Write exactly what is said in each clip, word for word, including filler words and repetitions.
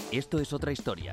Esto es otra historia.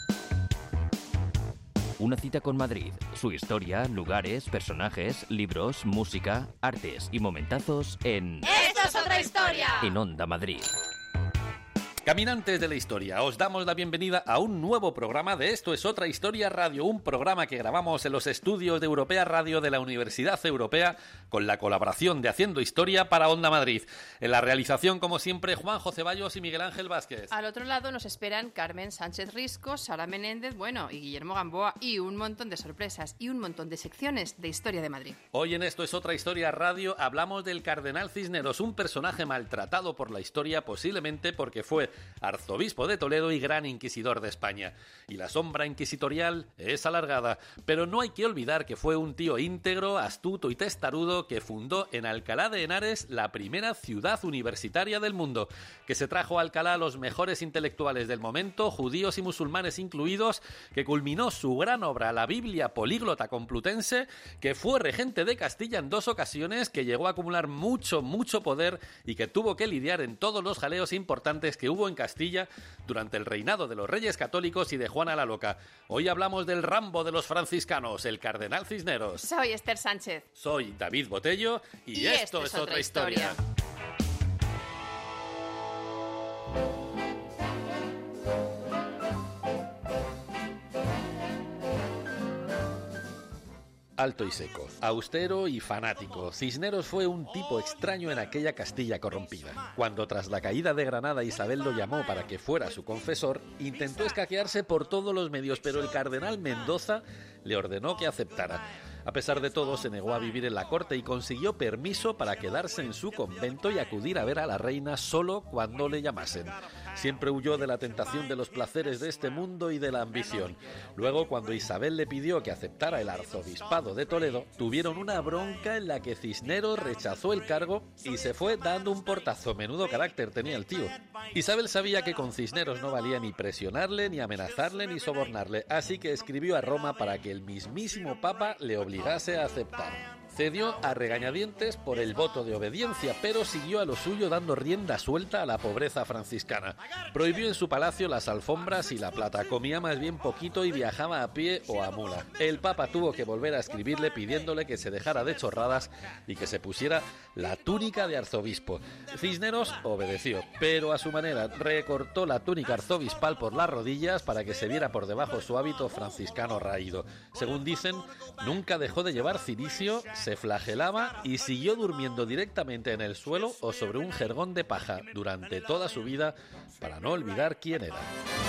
Una cita con Madrid, su historia, lugares, personajes, libros, música, artes y momentazos en... ¡Esto es otra historia! En Onda Madrid. Caminantes de la historia, os damos la bienvenida a un nuevo programa de Esto es otra historia radio, un programa que grabamos en los estudios de Europea Radio de la Universidad Europea con la colaboración de Haciendo Historia para Onda Madrid. En la realización, como siempre, Juanjo Ceballos y Miguel Ángel Vázquez. Al otro lado nos esperan Carmen Sánchez Risco, Sara Menéndez, bueno, y Guillermo Gamboa, y un montón de sorpresas y un montón de secciones de Historia de Madrid. Hoy en Esto es otra historia radio hablamos del Cardenal Cisneros, un personaje maltratado por la historia, posiblemente porque fue arzobispo de Toledo y gran inquisidor de España. Y la sombra inquisitorial es alargada, pero no hay que olvidar que fue un tío íntegro, astuto y testarudo que fundó en Alcalá de Henares la primera ciudad universitaria del mundo, que se trajo a Alcalá a los mejores intelectuales del momento, judíos y musulmanes incluidos, que culminó su gran obra, la Biblia Políglota Complutense, que fue regente de Castilla en dos ocasiones, que llegó a acumular mucho, mucho poder y que tuvo que lidiar en todos los jaleos importantes que hubo en Castilla durante el reinado de los Reyes Católicos y de Juana la Loca. Hoy hablamos del Rambo de los franciscanos, el Cardenal Cisneros. Soy Esther Sánchez. Soy David Botello y, y esto, esto es, es otra historia. historia. Alto y seco, austero y fanático, Cisneros fue un tipo extraño en aquella Castilla corrompida. Cuando tras la caída de Granada Isabel lo llamó para que fuera su confesor, intentó escaquearse por todos los medios, pero el cardenal Mendoza le ordenó que aceptara. A pesar de todo, se negó a vivir en la corte y consiguió permiso para quedarse en su convento y acudir a ver a la reina solo cuando le llamasen. Siempre huyó de la tentación de los placeres de este mundo y de la ambición. Luego, cuando Isabel le pidió que aceptara el arzobispado de Toledo, tuvieron una bronca en la que Cisneros rechazó el cargo y se fue dando un portazo. Menudo carácter tenía el tío. Isabel sabía que con Cisneros no valía ni presionarle, ni amenazarle, ni sobornarle, así que escribió a Roma para que el mismísimo Papa le obligase a aceptar. Cedió a regañadientes por el voto de obediencia, pero siguió a lo suyo dando rienda suelta a la pobreza franciscana. Prohibió en su palacio las alfombras y la plata, comía más bien poquito y viajaba a pie o a mula. El Papa tuvo que volver a escribirle pidiéndole que se dejara de chorradas y que se pusiera la túnica de arzobispo. Cisneros obedeció, pero a su manera recortó la túnica arzobispal por las rodillas para que se viera por debajo su hábito franciscano raído. Según dicen, nunca dejó de llevar cilicio, se flagelaba y siguió durmiendo directamente en el suelo o sobre un jergón de paja durante toda su vida para no olvidar quién era.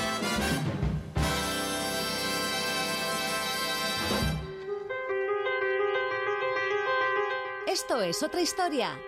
Esto es otra historia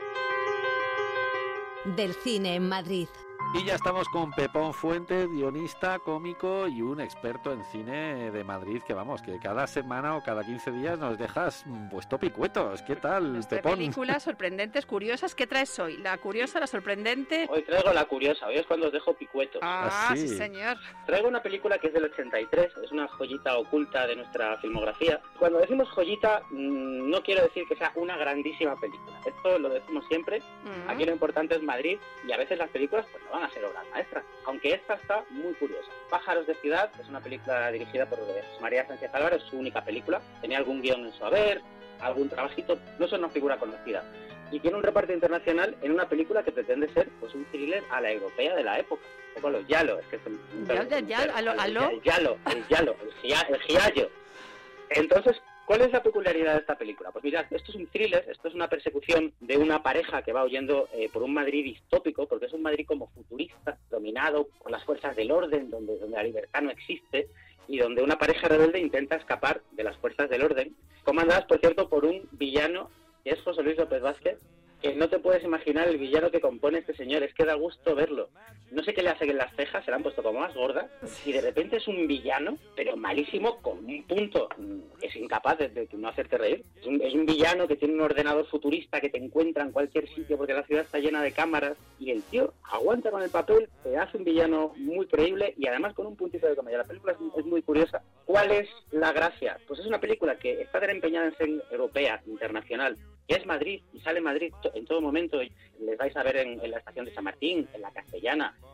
del cine en Madrid. Y ya estamos con Pepón Fuentes, guionista, cómico y un experto en cine de Madrid, que vamos, que cada semana o cada quince días nos dejas pues topicuetos. ¿Qué tal, Pepón? Películas sorprendentes, curiosas. ¿Qué traes hoy? ¿La curiosa, la sorprendente? Hoy traigo la curiosa, hoy es cuando os dejo picuetos. Ah, sí. sí, señor. Traigo una película que es del ochenta y tres, es una joyita oculta de nuestra filmografía. Cuando decimos joyita, mmm, no quiero decir que sea una grandísima película. Esto lo decimos siempre. Uh-huh. Aquí lo importante es Madrid y a veces las películas pues no van a ser obras maestras, aunque esta está muy curiosa. Pájaros de ciudad es una película dirigida por María Sánchez Álvarez, su única película. Tenía algún guión en su haber, algún trabajito, no es una figura conocida. Y tiene un reparto internacional en una película que pretende ser pues un thriller a la europea de la época. O con los Yalo, es que es un... ¿Yalo? ¿Yalo? ¿Aló? ¿Aló? El Yalo, el Yalo, el Gia, el Giallo. Entonces, ¿cuál es la peculiaridad de esta película? Pues mirad, esto es un thriller, esto es una persecución de una pareja que va huyendo eh, por un Madrid distópico, porque es un Madrid como futurista, dominado por las fuerzas del orden, donde, donde la libertad no existe, y donde una pareja rebelde intenta escapar de las fuerzas del orden, comandadas, por cierto, por un villano, que es José Luis López Vázquez, que no te puedes imaginar el villano que compone este señor, es que da gusto verlo. No sé qué le hace que en las cejas se le han puesto como más gordas, y de repente es un villano, pero malísimo, con un punto que es incapaz de, de no hacerte reír. Es un, es un villano que tiene un ordenador futurista que te encuentra en cualquier sitio porque la ciudad está llena de cámaras, y el tío aguanta con el papel, te hace un villano muy creíble y además con un puntito de comedia. La película es, es muy curiosa. ¿Cuál es la gracia? Pues es una película que está tan empeñada en ser europea, internacional, que es Madrid, y sale Madrid en todo momento. Les vais a ver en, en la estación de San Martín, en la Castellana,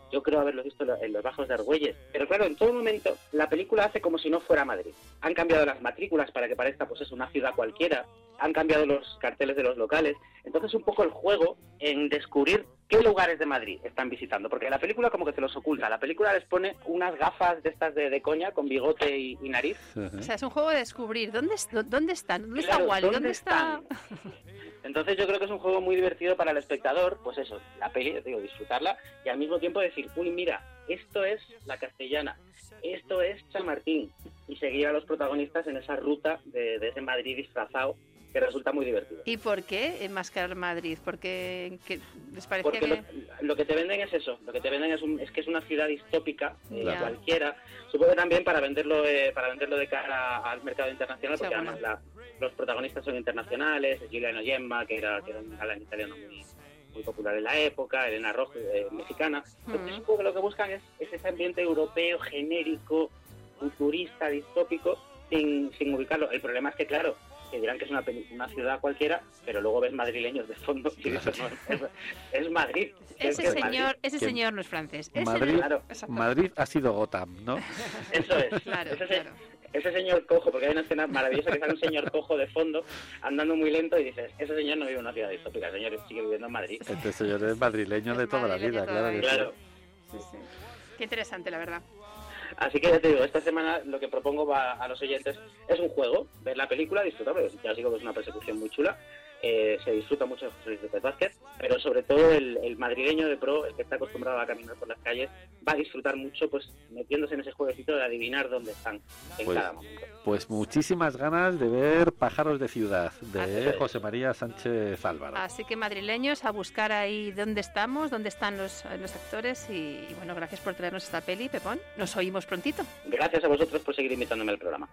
yo creo haberlo visto en los Bajos de Argüelles. Pero claro, en todo momento la película hace como si no fuera Madrid. Han cambiado las matrículas para que parezca pues es una ciudad cualquiera, han cambiado los carteles de los locales. Entonces un poco el juego en descubrir qué lugares de Madrid están visitando, porque la película como que te los oculta. La película les pone unas gafas de estas de, de coña con bigote y, y nariz. O sea, es un juego de descubrir dónde, dónde están, dónde Claro, está Wally, ¿dónde dónde está... Entonces yo creo que es un juego muy divertido para el espectador, pues eso, la peli, digo, disfrutarla y al mismo tiempo decir, uy, mira, esto es La Castellana, esto es Chamartín, y seguir a los protagonistas en esa ruta de, de ese Madrid disfrazado, que resulta muy divertido. ¿Y por qué enmascarar Madrid? Porque ¿qué les parecía Porque que...? lo, lo que te venden es eso, lo que te venden es, un, es que es una ciudad distópica, eh, Ya. cualquiera, supongo que también para venderlo eh, para venderlo de cara al mercado internacional, porque Seguro. además la, los protagonistas son internacionales, Giuliano Gemma, que era, que era un galán italiano muy, muy popular en la época, Elena Rojo, eh, mexicana. Entonces Mm. supongo que lo que buscan es, es ese ambiente europeo, genérico, futurista, distópico, sin, sin ubicarlo. El problema es que, claro, que dirán que es una, peli- una ciudad cualquiera, pero luego ves madrileños de fondo y dices, no, es, es Madrid. Es Ese que es señor, Madrid. ese Que señor no es francés. Ese Madrid, no- Claro. Exacto. Madrid ha sido Gotham, ¿no? Eso es. Claro, ese, claro. ese señor cojo, porque hay una escena maravillosa que sale un señor cojo de fondo, andando muy lento, y dices, ese señor no vive en una ciudad distópica, el señor sigue viviendo en Madrid. Este señor es madrileño Es de toda la madrileño vida, toda la claro que vida. sí. Claro. Sí, sí. Qué interesante, la verdad. Así que ya te digo, esta semana lo que propongo va a los oyentes es un juego, ver la película, disfrutar, porque ya os digo que es una persecución muy chula, eh, se disfruta mucho de José Luis López Vázquez, pero sobre todo el, el madrileño de pro, el que está acostumbrado a caminar por las calles, va a disfrutar mucho pues metiéndose en ese jueguecito de adivinar dónde están en Pues- cada momento. Pues muchísimas ganas de ver Pájaros de Ciudad, de Así José María Sánchez Álvaro. Así que madrileños, a buscar ahí dónde estamos, dónde están los, los actores y, y bueno, gracias por traernos esta peli, Pepón. Nos oímos prontito. Gracias a vosotros por seguir invitándome al programa.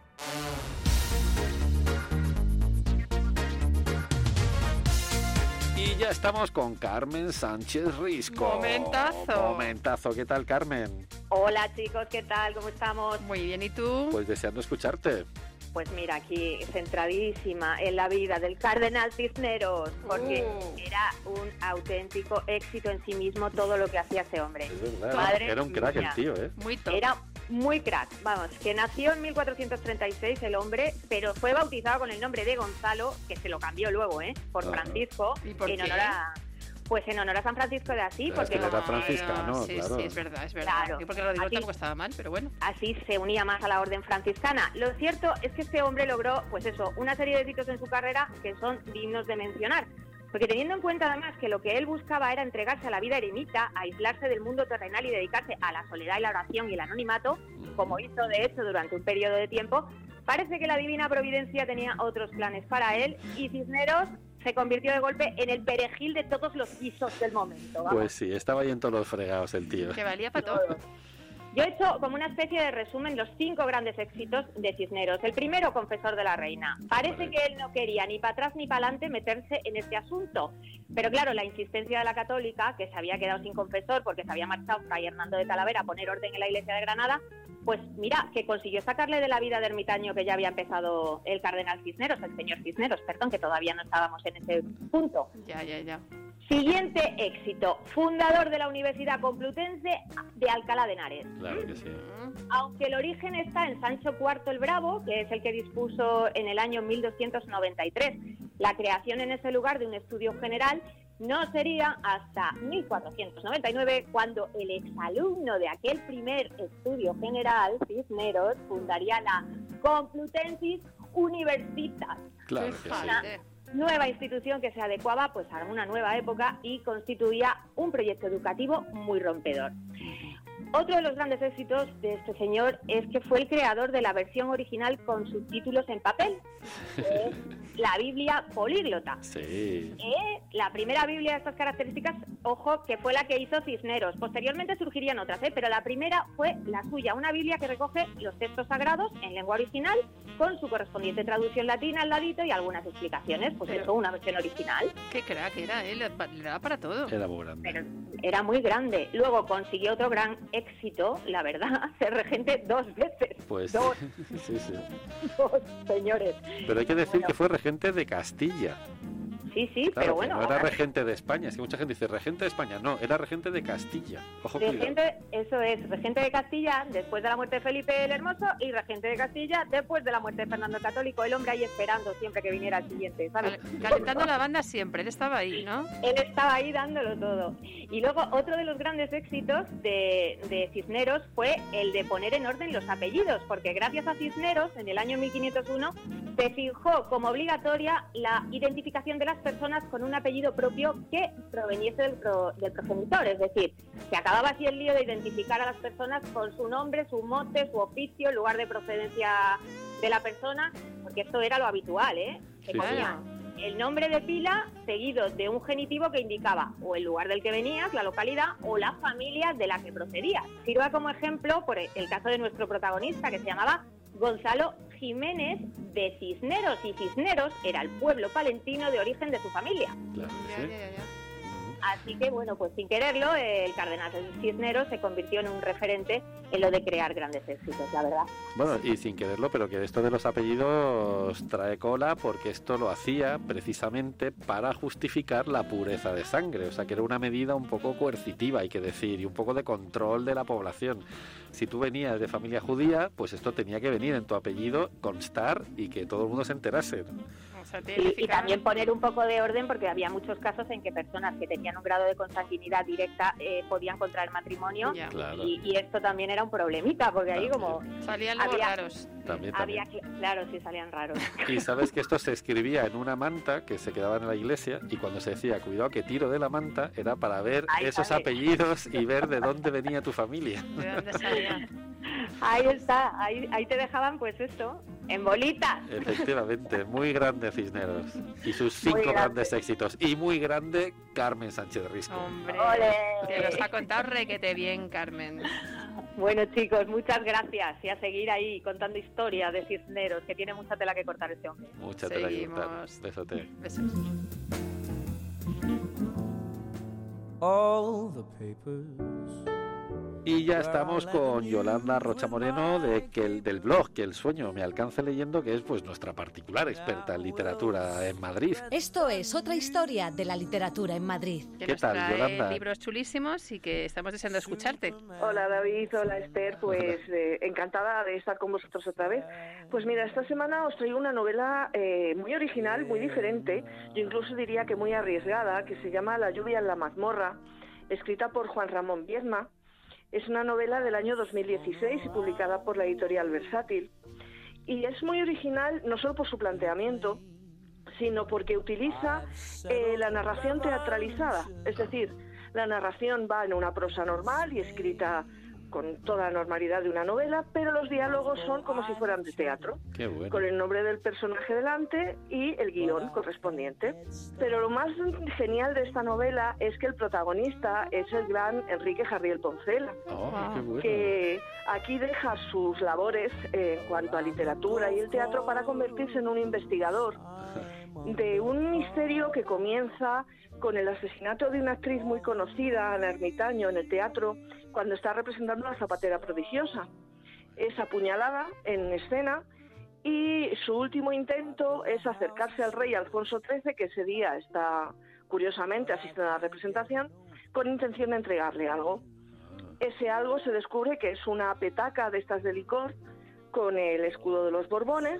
Y ya estamos con Carmen Sánchez Risco. Momentazo. Momentazo, ¿qué tal, Carmen? Hola chicos, ¿qué tal? ¿Cómo estamos? Muy bien, ¿y tú? Pues deseando escucharte. Pues mira, aquí centradísima en la vida del Cardenal Cisneros, porque Uh. era un auténtico éxito en sí mismo todo lo que hacía ese hombre. Es verdad, Madre era un crack mía. el tío, ¿eh? Muy top. Era muy crack, vamos, que nació en mil cuatrocientos treinta y seis el hombre, pero fue bautizado con el nombre de Gonzalo, que se lo cambió luego, ¿eh? Por Ajá. Francisco, ¿Y por en qué? honor a... Pues en honor a San Francisco de Asís, Claro, es porque que era como- franciscano, sí, claro. sí, es verdad, es verdad. Claro. Y porque lo digo Aquí- tampoco estaba mal, pero bueno. así se unía más a la orden franciscana. Lo cierto es que este hombre logró, pues eso, una serie de éxitos en su carrera que son dignos de mencionar. Porque teniendo en cuenta además que lo que él buscaba era entregarse a la vida eremita, aislarse del mundo terrenal y dedicarse a la soledad y la oración y el anonimato, como hizo de hecho durante un periodo de tiempo, parece que la divina providencia tenía otros planes para él y Cisneros se convirtió de golpe en el perejil de todos los guisos del momento. vamos. Pues sí, estaba ahí en todos los fregados el tío. Que valía para todo. Yo he hecho como una especie de resumen los cinco grandes éxitos de Cisneros. El primero, Confesor de la Reina. Parece que él no quería ni para atrás ni para adelante meterse en este asunto. Pero claro, la insistencia de la católica, que se había quedado sin confesor porque se había marchado Fray Hernando de Talavera a poner orden en la iglesia de Granada, pues mira, que consiguió sacarle de la vida de ermitaño que ya había empezado el cardenal Cisneros, el señor Cisneros, perdón, que todavía no estábamos en ese punto. Ya, ya, ya. Siguiente éxito, fundador de la Universidad Complutense de Alcalá de Henares. Claro que sí. Mm. Aunque el origen está en Sancho cuarto el Bravo, que es el que dispuso en el año mil doscientos noventa y tres la creación en ese lugar de un estudio general, no sería hasta mil cuatrocientos noventa y nueve cuando el exalumno de aquel primer estudio general, Cisneros, fundaría la Complutensis Universitas, Claro que sí. Fíjate. nueva institución que se adecuaba pues a una nueva época y constituía un proyecto educativo muy rompedor. Otro de los grandes éxitos de este señor es que fue el creador de la versión original con subtítulos en papel, que es la Biblia políglota. Sí. Eh, la primera Biblia de estas características, ojo, que fue la que hizo Cisneros. Posteriormente surgirían otras, ¿eh? pero la primera fue la suya, una Biblia que recoge los textos sagrados en lengua original con su correspondiente traducción latina al ladito y algunas explicaciones. Pues Pero- eso, una versión original. Qué crack era, ¿eh? Le, le daba para todo. Era muy grande. Pero era muy grande. Luego consiguió otro gran éxito, la verdad, ser regente dos veces. Pues Dos, sí, sí. dos, señores. Pero hay que decir Bueno. que fue regente de Castilla. Sí, sí, Claro, pero bueno. no era ahora- regente de España, es que mucha gente dice regente de España, no, era regente de Castilla. Ojo, cuidado. Regente, eso es, regente de Castilla después de la muerte de Felipe el Hermoso y regente de Castilla después de la muerte de Fernando el Católico, el hombre ahí esperando siempre que viniera el siguiente, ¿sabes? Cal- Calentando la banda siempre, él estaba ahí, ¿no? Él estaba ahí dándolo todo. Y luego otro de los grandes éxitos de, de Cisneros fue el de poner en orden los apellidos, porque gracias a Cisneros, en el año mil quinientos uno, se fijó como obligatoria la identificación de las personas con un apellido propio que proveniese del, pro- del progenitor. Es decir, se acababa así el lío de identificar a las personas con su nombre, su mote, su oficio, el lugar de procedencia de la persona, porque esto era lo habitual, ¿eh? Se Sí, ponía el nombre de pila seguido de un genitivo que indicaba o el lugar del que venías, la localidad, o la familia de la que procedías. Sirva como ejemplo por el caso de nuestro protagonista, que se llamaba Gonzalo Jiménez de Cisneros, y Cisneros era el pueblo palentino de origen de su familia. Claro que Ya, sí. ya, ya. Así que, bueno, pues sin quererlo, el cardenal Cisneros se convirtió en un referente en lo de crear grandes éxitos, la verdad. Bueno, y sin quererlo, pero que esto de los apellidos trae cola porque esto lo hacía precisamente para justificar la pureza de sangre, o sea que era una medida un poco coercitiva, hay que decir, y un poco de control de la población. Si tú venías de familia judía, pues esto tenía que venir en tu apellido, constar y que todo el mundo se enterase. O sea, te Y, y identificaban- también poner un poco de orden, porque había muchos casos en que personas que tenían un grado de consanguinidad directa eh, podían contraer matrimonio, Ya. Claro, y, y esto también era un problemita, porque ahí También. como Salían luego había- raros. también, había, también. cl- claro, sí salían raros. Y sabes que esto se escribía en una manta que se quedaba en la iglesia y cuando se decía, cuidado que tiro de la manta, era para ver Ahí esos sale. apellidos y ver de dónde venía tu familia. ¿De dónde salían? Ahí está, ahí, ahí te dejaban pues esto, en bolitas. Efectivamente, muy grande Cisneros y sus Muy cinco grande. grandes éxitos. Y muy grande Carmen Sánchez Risco. Hombre, ¡Ole! que nos ha contado requete bien, Carmen. Bueno, chicos, muchas gracias, y a seguir ahí contando historias de Cisneros, que tiene mucha tela que cortar este hombre. Mucha tela que cortar. Seguimos. Besote. Besos. All the papers. Y ya estamos con Yolanda Rocha Moreno de que el, del blog Que el sueño me alcance leyendo, que es pues nuestra particular experta en literatura en Madrid. Esto es otra historia de la literatura en Madrid. Que ¿Qué nos tal, trae Yolanda? libros chulísimos y que estamos deseando escucharte. Hola David, hola Esther, pues eh, encantada de estar con vosotros otra vez. Pues mira, esta semana os traigo una novela eh, muy original, muy diferente, yo incluso diría que muy arriesgada, que se llama La lluvia en la mazmorra, escrita por Juan Ramón Viedma. Es una novela del año dos mil dieciséis y publicada por la editorial Versátil. Y es muy original no solo por su planteamiento, sino porque utiliza eh, la narración teatralizada. Es decir, la narración va en una prosa normal y escrita con toda la normalidad de una novela, pero los diálogos son como si fueran de teatro, Qué bueno. con el nombre del personaje delante y el guión correspondiente. Pero lo más genial de esta novela es que el protagonista es el gran Enrique Jarriel Poncela, Oh, qué bueno. que aquí deja sus labores eh, en cuanto a literatura y el teatro para convertirse en un investigador de un misterio que comienza con el asesinato de una actriz muy conocida, Ana Ermitaño, en el teatro, cuando está representando a la zapatera prodigiosa. Es apuñalada en escena y su último intento es acercarse al rey Alfonso trece, que ese día está, curiosamente, asistiendo a la representación, con intención de entregarle algo. Ese algo se descubre que es una petaca de estas de licor con el escudo de los Borbones,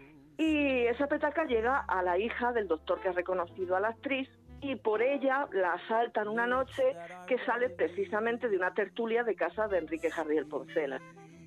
y esa petaca llega a la hija del doctor que ha reconocido a la actriz, y por ella la asaltan una noche que sale precisamente de una tertulia de casa de Enrique Jarriel Poncela.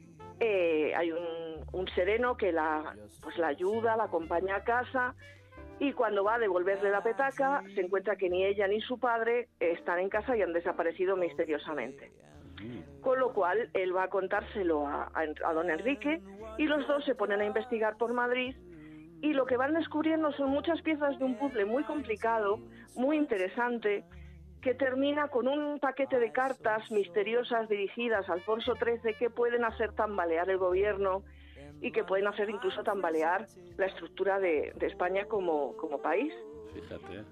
Eh, hay un, un sereno que la, pues la ayuda, la acompaña a casa, y cuando va a devolverle la petaca se encuentra que ni ella ni su padre están en casa y han desaparecido misteriosamente. Con lo cual él va a contárselo a, a, a don Enrique, y los dos se ponen a investigar por Madrid, y lo que van descubriendo son muchas piezas de un puzzle muy complicado, muy interesante, que termina con un paquete de cartas misteriosas dirigidas a Alfonso trece que pueden hacer tambalear el gobierno y que pueden hacer incluso tambalear la estructura de, de España como, como país. Fíjate.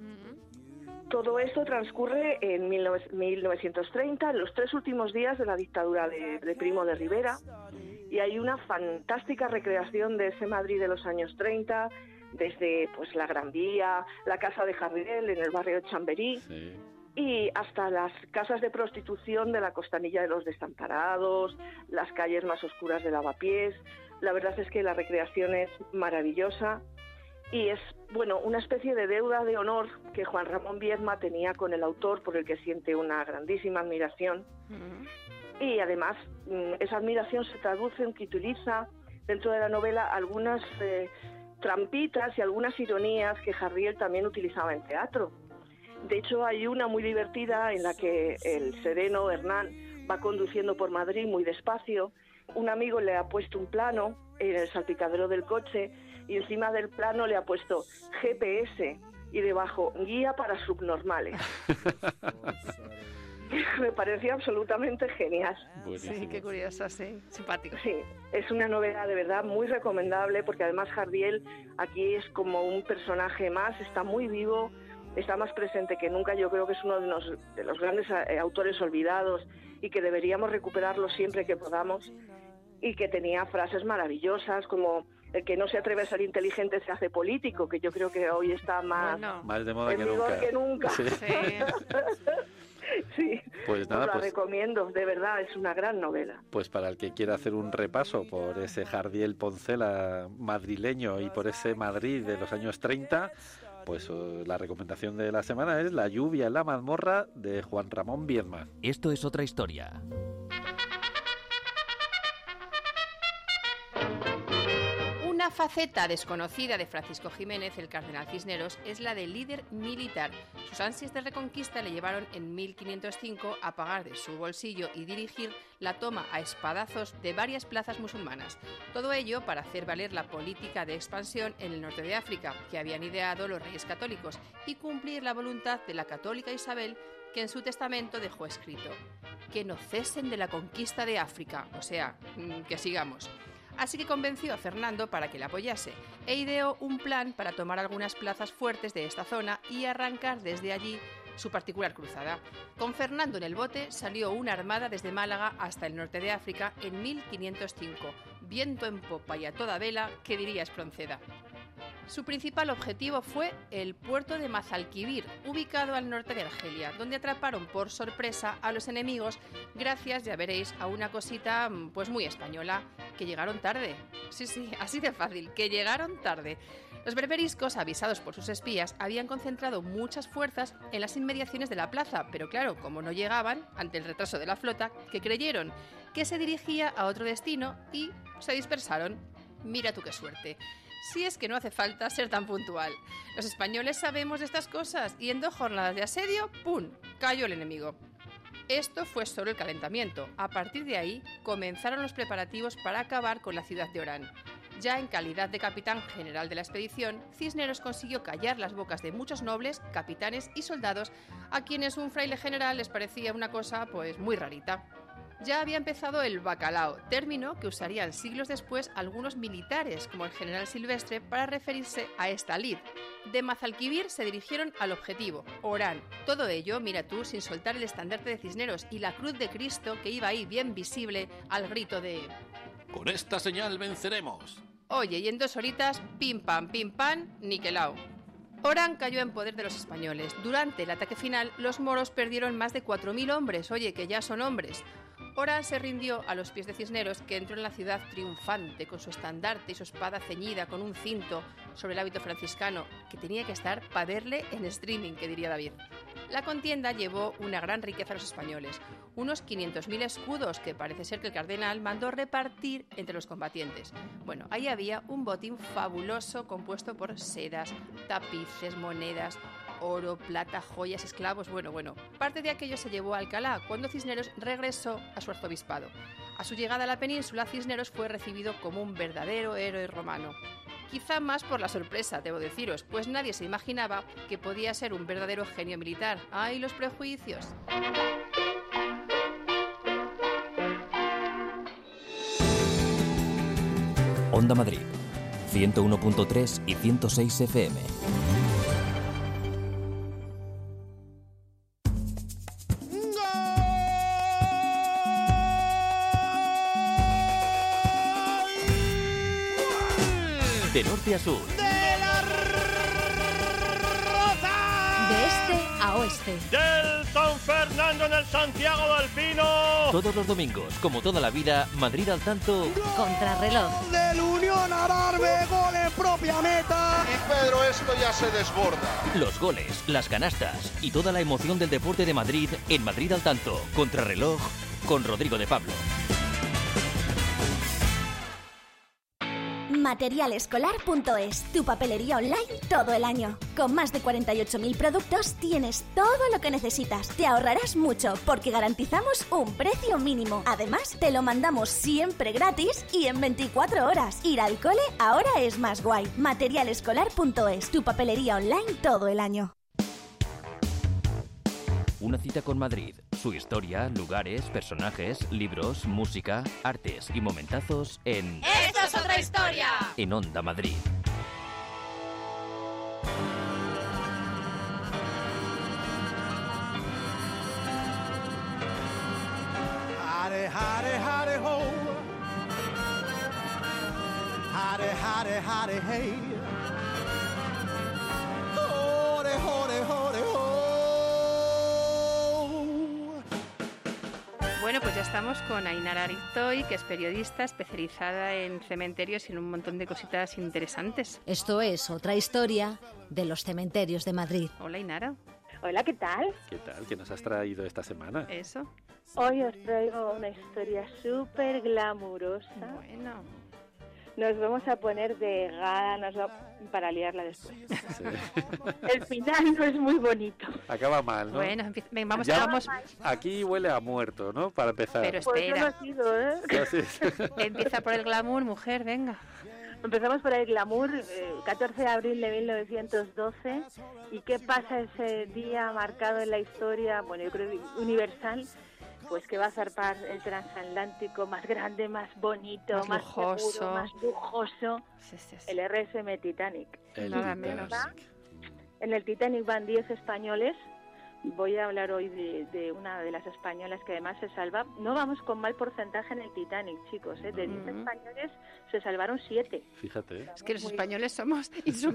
Todo esto transcurre en mil novecientos treinta, en los tres últimos días de la dictadura de, de Primo de Rivera, y hay una fantástica recreación de ese Madrid de los años treinta, desde pues la Gran Vía, la casa de Jardiel en el barrio de Chamberí, sí, y hasta las casas de prostitución de la Costanilla de los Desamparados, las calles más oscuras de Lavapiés. La verdad es que la recreación es maravillosa y es, bueno, una especie de deuda de honor que Juan Ramón Biedma tenía con el autor, por el que siente una grandísima admiración. Uh-huh. Y además esa admiración se traduce en que utiliza dentro de la novela algunas eh, trampitas y algunas ironías que Jardiel también utilizaba en teatro. De hecho, hay una muy divertida en la que el sereno Hernán va conduciendo por Madrid muy despacio. Un amigo le ha puesto un plano en el salpicadero del coche y encima del plano le ha puesto G P S y debajo guía para subnormales. Me parecía absolutamente genial. Buenísimo. Sí, qué curioso, sí, simpático. Sí, es una novela de verdad muy recomendable porque además Jardiel aquí es como un personaje más, está muy vivo, está más presente que nunca. Yo creo que es uno de los, de los grandes autores olvidados y que deberíamos recuperarlo siempre que podamos, y que tenía frases maravillosas como el que no se atreve a ser inteligente se hace político, que yo creo que hoy está más, bueno, más de moda en que vigor nunca. que nunca. Sí. Sí, pues nada, la pues, recomiendo, de verdad, es una gran novela. Pues para el que quiera hacer un repaso por ese Jardiel Poncela madrileño y por ese Madrid de los años treinta, pues uh, la recomendación de la semana es La lluvia en la mazmorra de Juan Ramón Biedma. Esto es otra historia. Una faceta desconocida de Francisco Jiménez, el cardenal Cisneros, es la de líder militar. Sus ansias de reconquista le llevaron en mil quinientos cinco a pagar de su bolsillo y dirigir la toma a espadazos de varias plazas musulmanas. Todo ello para hacer valer la política de expansión en el norte de África que habían ideado los reyes católicos y cumplir la voluntad de la católica Isabel, que en su testamento dejó escrito: que no cesen de la conquista de África, o sea, que sigamos. Así que convenció a Fernando para que la apoyase e ideó un plan para tomar algunas plazas fuertes de esta zona y arrancar desde allí su particular cruzada. Con Fernando en el bote salió una armada desde Málaga hasta el norte de África en mil quinientos cinco, viento en popa y a toda vela, que diría Espronceda. Su principal objetivo fue el puerto de Mazalquivir, ubicado al norte de Argelia, donde atraparon por sorpresa a los enemigos gracias, ya veréis, a una cosita pues muy española, que llegaron tarde. Sí, sí, así de fácil, que llegaron tarde. Los berberiscos, avisados por sus espías, habían concentrado muchas fuerzas en las inmediaciones de la plaza, pero claro, como no llegaban, ante el retraso de la flota, que creyeron que se dirigía a otro destino y se dispersaron. Mira tú qué suerte. Si es que no hace falta ser tan puntual. Los españoles sabemos de estas cosas y en dos jornadas de asedio, ¡pum!, cayó el enemigo. Esto fue solo el calentamiento. A partir de ahí comenzaron los preparativos para acabar con la ciudad de Orán. Ya en calidad de capitán general de la expedición, Cisneros consiguió callar las bocas de muchos nobles, capitanes y soldados a quienes un fraile general les parecía una cosa pues muy rarita. Ya había empezado el bacalao, término que usarían siglos después algunos militares, como el general Silvestre, para referirse a esta lid. De Mazalquivir se dirigieron al objetivo, Orán. Todo ello, mira tú, sin soltar el estandarte de Cisneros y la cruz de Cristo que iba ahí bien visible al grito de ¡con esta señal venceremos! Oye, y en dos horitas, pim pam, pim pam, niquelao. Orán cayó en poder de los españoles. Durante el ataque final, los moros perdieron más de cuatro mil hombres, oye, que ya son hombres. Orán se rindió a los pies de Cisneros, que entró en la ciudad triunfante, con su estandarte y su espada ceñida con un cinto sobre el hábito franciscano, que tenía que estar para verle en streaming, que diría David. La contienda llevó una gran riqueza a los españoles, unos quinientos mil escudos que parece ser que el cardenal mandó repartir entre los combatientes. Bueno, ahí había un botín fabuloso compuesto por sedas, tapices, monedas, oro, plata, joyas, esclavos, bueno, bueno. Parte de aquello se llevó a Alcalá cuando Cisneros regresó a su arzobispado. A su llegada a la península, Cisneros fue recibido como un verdadero héroe romano. Quizá más por la sorpresa, debo deciros, pues nadie se imaginaba que podía ser un verdadero genio militar. ¡Ay, los prejuicios! Onda Madrid, ciento uno punto tres y ciento seis F M. De norte a sur. De la a oeste. Del San Fernando en el Santiago del Pino. Todos los domingos, como toda la vida, Madrid al tanto. Contrarreloj. Del Unión Adarve, gol en propia meta. Y Pedro, esto ya se desborda. Los goles, las canastas y toda la emoción del deporte de Madrid en Madrid al tanto. Contrarreloj con Rodrigo de Pablo. Materialescolar punto es, tu papelería online todo el año. Con más de cuarenta y ocho mil productos tienes todo lo que necesitas. Te ahorrarás mucho porque garantizamos un precio mínimo. Además, te lo mandamos siempre gratis y en veinticuatro horas. Ir al cole ahora es más guay. Materialescolar punto es, tu papelería online todo el año. Una cita con Madrid, su historia, lugares, personajes, libros, música, artes y momentazos en... ¡Esto es otra historia! En Onda Madrid. Hare, hare, hare, ho. Hare, hare, hare, hey. Hore, hore, hore, ho. Bueno, pues ya estamos con Ainara Aritoy, que es periodista especializada en cementerios y en un montón de cositas interesantes. Esto es otra historia de los cementerios de Madrid. Hola, Ainara. Hola, ¿qué tal? ¿Qué tal? ¿Qué nos has traído esta semana? Eso. Hoy os traigo una historia súper glamurosa. Bueno. Nos vamos a poner de gala, nos va... para liarla después. Sí. El final no es muy bonito. Acaba mal, ¿no? Bueno, ven, vamos, ya, vamos. Aquí huele a muerto, ¿no? Para empezar. Pero espera. Pues no ha sido, ¿eh? Empieza por el glamour, mujer, venga. Empezamos por el glamour, eh, catorce de abril de mil novecientos doce. ¿Y qué pasa ese día marcado en la historia? Bueno, yo creo que universal. Pues que va a zarpar el transatlántico más grande, más bonito, más, más lujoso, seguro, más lujoso, sí, sí, sí. El R S M Titanic. El Nada menos. En el Titanic van diez españoles. Voy a hablar hoy de, de una de las españolas que además se salva. No vamos con mal porcentaje en el Titanic, chicos, ¿eh? De diez uh-huh. españoles se salvaron siete. Fíjate. Es que los Muy españoles bien. somos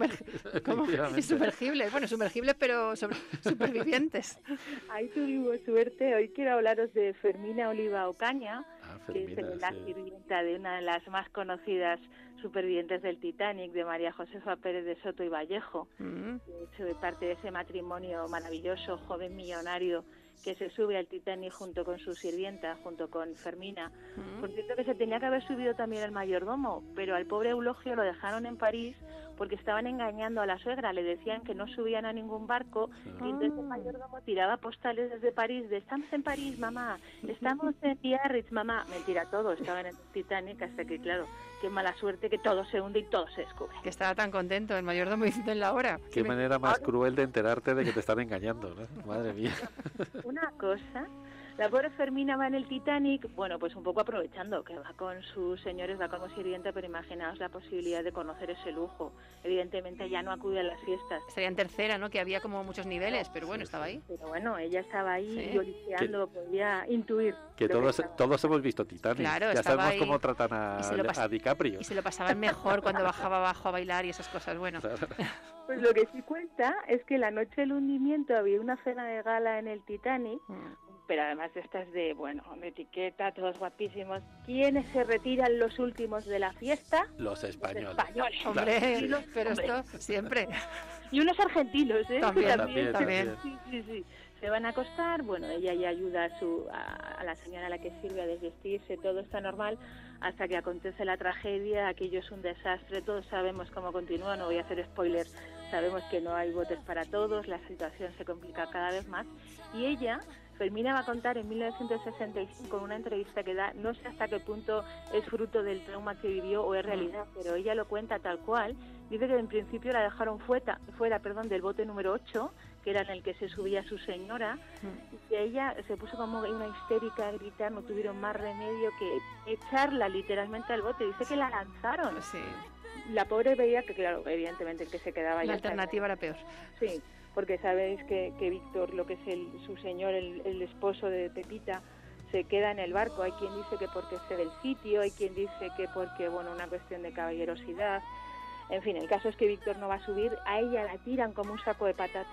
insumerg- insumergibles, bueno, sumergibles pero sobre- supervivientes. Ahí tuvimos suerte. Hoy quiero hablaros de Fermina Oliva Ocaña, ah, Fermina, que es la sí. sirvienta de una de las más conocidas supervivientes del Titanic, de María Josefa Pérez de Soto y Vallejo. Uh-huh. De hecho, parte de ese matrimonio maravilloso, joven millonario, que se sube al Titanic junto con su sirvienta, junto con Fermina. Uh-huh. Por cierto que se tenía que haber subido también el mayordomo, pero al pobre Eulogio lo dejaron en París porque estaban engañando a la suegra, le decían que no subían a ningún barco, uh-huh. y entonces el mayordomo tiraba postales desde París, de estamos en París, mamá, estamos en Biarritz, mamá. Mentira, todo, estaban en el Titanic, hasta que, claro, qué mala suerte que todo se hunde y todo se descubre. Que estaba tan contento el mayordomo diciendo en la hora. Qué me... manera más cruel de enterarte de que te están engañando, ¿no? Madre mía. Una cosa, la pobre Fermina va en el Titanic, bueno, pues un poco aprovechando que va con sus señores, va como sirvienta, pero imaginaos la posibilidad de conocer ese lujo. Evidentemente ya no acude a las fiestas. Estaría en tercera, ¿no? Que había como muchos niveles, pero bueno, estaba ahí. Pero bueno, ella estaba ahí, sí. y oliseando, podía intuir. Que todos, que todos hemos visto Titanic, claro, ya sabemos ahí, cómo tratan a, pas- a DiCaprio. Y se lo pasaban mejor cuando bajaba abajo a bailar y esas cosas, bueno. Claro. Pues lo que sí cuenta es que la noche del hundimiento había una cena de gala en el Titanic, mm. pero además de estas de, bueno, de etiqueta, todos guapísimos. ¿Quiénes se retiran los últimos de la fiesta? Los españoles. Los españoles. Hombre, claro. los, pero hombre. esto siempre. Y unos argentinos, ¿eh? También, también. también. Sí, sí, sí. Se van a acostar, bueno, ella ya ayuda a, su, a, a la señora a la que sirve a desvestirse, todo está normal, hasta que acontece la tragedia, aquello es un desastre, todos sabemos cómo continúa, no voy a hacer spoilers, sabemos que no hay botes para todos, la situación se complica cada vez más, y ella, Fermina, va a contar en mil novecientos sesenta y cinco en una entrevista que da, no sé hasta qué punto es fruto del trauma que vivió o es realidad, pero ella lo cuenta tal cual, dice que en principio la dejaron fuera, fuera perdón, del bote número ocho, que era en el que se subía su señora, mm. y que ella se puso como una histérica a gritar, no tuvieron más remedio que echarla literalmente al bote. Dice que la lanzaron. Sí. La pobre veía que, claro, evidentemente el que se quedaba... La ya alternativa era peor. Sí, porque sabéis que, que Víctor, lo que es el, su señor, el, el esposo de Pepita, se queda en el barco. Hay quien dice que porque se ve el sitio, hay quien dice que porque, bueno, una cuestión de caballerosidad. En fin, el caso es que Víctor no va a subir, a ella la tiran como un saco de patatas,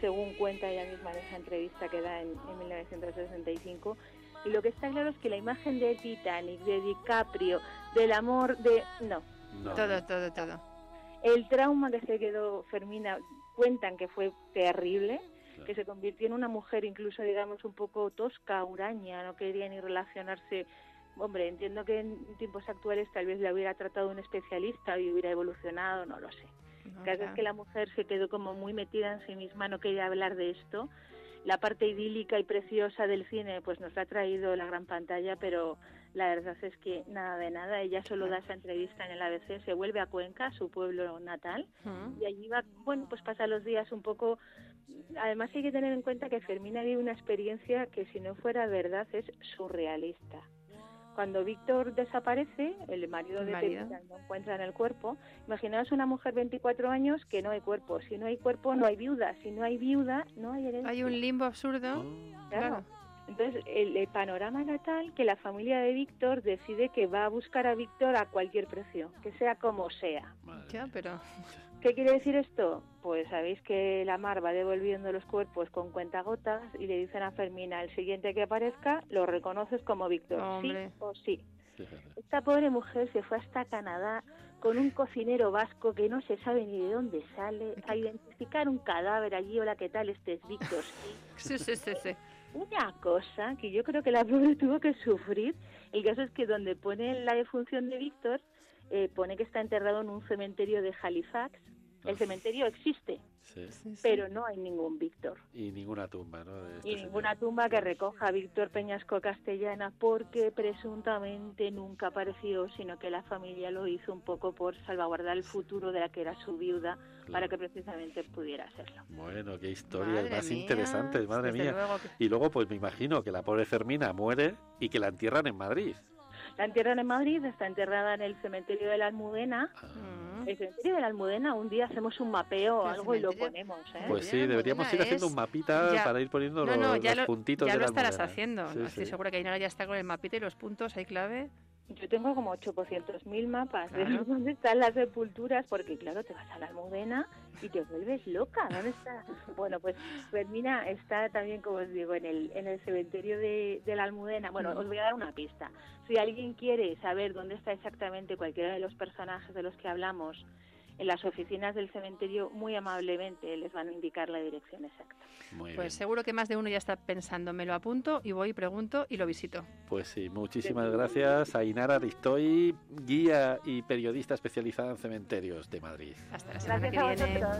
según cuenta ella misma en esa entrevista que da en, en mil novecientos sesenta y cinco. Y lo que está claro es que la imagen de Titanic, de DiCaprio, del amor, de... No. no. Todo, todo, todo. El trauma que se quedó Fermina, cuentan que fue terrible, claro. Que se convirtió en una mujer incluso, digamos, un poco tosca, huraña, no quería ni relacionarse. Hombre, entiendo que en tiempos actuales tal vez la hubiera tratado un especialista y hubiera evolucionado, no lo sé. No, el caso claro. es que la mujer se quedó como muy metida en sí misma, no quería hablar de esto. La parte idílica y preciosa del cine pues nos la ha traído la gran pantalla, pero la verdad es que nada de nada. Ella solo da esa entrevista en el A B C, se vuelve a Cuenca, su pueblo natal, uh-huh. y allí va, bueno, pues pasa los días un poco... Además hay que tener en cuenta que Fermina vive una experiencia que si no fuera verdad es surrealista. Cuando Víctor desaparece, el marido ¿El de marido? Teresa no encuentra en el cuerpo. Imaginaos una mujer veinticuatro años que no hay cuerpo. Si no hay cuerpo, no hay viuda. Si no hay viuda, no hay herencia. Hay un limbo absurdo. Claro. claro. Entonces, el, el panorama era tal que la familia de Víctor decide que va a buscar a Víctor a cualquier precio, que sea como sea. Ya, pero... ¿Qué quiere decir esto? Pues sabéis que la Mar va devolviendo los cuerpos con cuentagotas y le dicen a Fermina, el siguiente que aparezca lo reconoces como Víctor, Hombre. sí o sí. Esta pobre mujer se fue hasta Canadá con un cocinero vasco que no se sabe ni de dónde sale, a identificar un cadáver allí. Hola, ¿qué tal? Este es Víctor, sí. Sí, sí, sí, sí. Una cosa que yo creo que la pobre tuvo que sufrir. El caso es que donde pone la defunción de Víctor, eh, pone que está enterrado en un cementerio de Halifax. El cementerio existe, sí. pero no hay ningún Víctor. Y ninguna tumba, ¿no? De este y señor. Ninguna tumba que recoja a Víctor Peñasco Castellana, porque presuntamente nunca apareció, sino que la familia lo hizo un poco por salvaguardar el futuro de la que era su viuda, claro. para que precisamente pudiera hacerlo. Bueno, qué historias madre más mía. interesantes, madre Desde mía. luego que... Y luego, pues me imagino que la pobre Fermina muere y que la entierran en Madrid. La entierran en Madrid, está enterrada en el cementerio de la Almudena. Ah. El cementerio de la Almudena, un día hacemos un mapeo o algo y lo ponemos, ¿eh? Pues sí, deberíamos ir haciendo es... un mapita ya... para ir poniendo no, no, los, ya los lo, puntitos ya de la lo estarás Almudena. haciendo. Sí, Estoy sí. segura que Ainara ya está con el mapita y los puntos ahí clave. Yo tengo como ochocientos mil mapas claro. de dónde están las sepulturas, porque claro, te vas a la Almudena y te vuelves loca. ¿Dónde está? Bueno, pues Fermina está también, como os digo, en el en el cementerio de, de la Almudena. Bueno, os voy a dar una pista. Si alguien quiere saber dónde está exactamente cualquiera de los personajes de los que hablamos, en las oficinas del cementerio muy amablemente les van a indicar la dirección exacta. Muy pues bien. Seguro que más de uno ya está pensando, me lo apunto y voy, pregunto y lo visito. Pues sí, muchísimas gracias a Ainara Ristoy, guía y periodista especializada en cementerios de Madrid. Hasta la semana gracias que viene.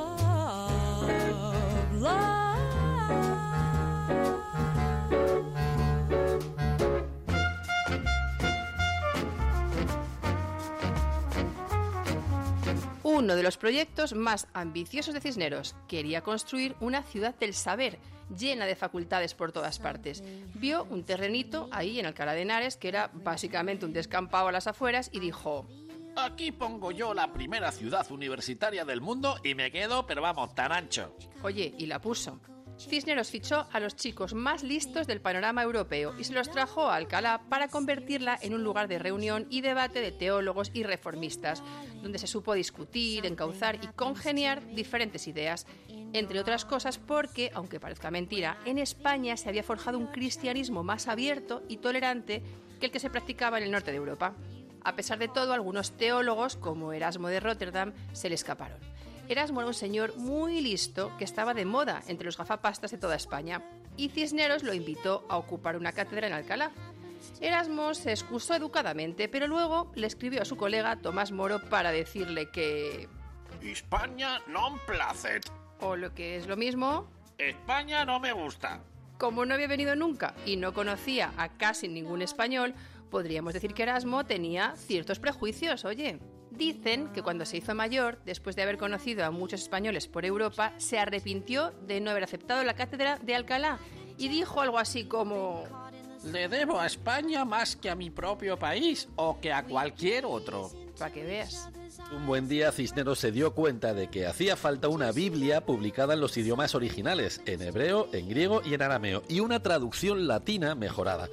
Uno de los proyectos más ambiciosos de Cisneros quería construir una ciudad del saber, llena de facultades por todas partes. Vio un terrenito ahí en Alcalá de Henares, que era básicamente un descampado a las afueras, y dijo: aquí pongo yo la primera ciudad universitaria del mundo y me quedo, pero vamos, tan ancho. Oye, y la puso. Cisneros fichó a los chicos más listos del panorama europeo y se los trajo a Alcalá para convertirla en un lugar de reunión y debate de teólogos y reformistas, donde se supo discutir, encauzar y congeniar diferentes ideas, entre otras cosas porque, aunque parezca mentira, en España se había forjado un cristianismo más abierto y tolerante que el que se practicaba en el norte de Europa. A pesar de todo, algunos teólogos, como Erasmo de Rotterdam, se le escaparon. Erasmo era un señor muy listo que estaba de moda entre los gafapastas de toda España, y Cisneros lo invitó a ocupar una cátedra en Alcalá. Erasmo se excusó educadamente, pero luego le escribió a su colega Tomás Moro para decirle que... España non placet. O lo que es lo mismo... España no me gusta. Como no había venido nunca y no conocía a casi ningún español, podríamos decir que Erasmo tenía ciertos prejuicios, oye... Dicen que cuando se hizo mayor, después de haber conocido a muchos españoles por Europa, se arrepintió de no haber aceptado la cátedra de Alcalá y dijo algo así como... ¿le debo a España más que a mi propio país o que a cualquier otro? Para que veas. Un buen día Cisneros se dio cuenta de que hacía falta una Biblia publicada en los idiomas originales, en hebreo, en griego y en arameo, y una traducción latina mejorada.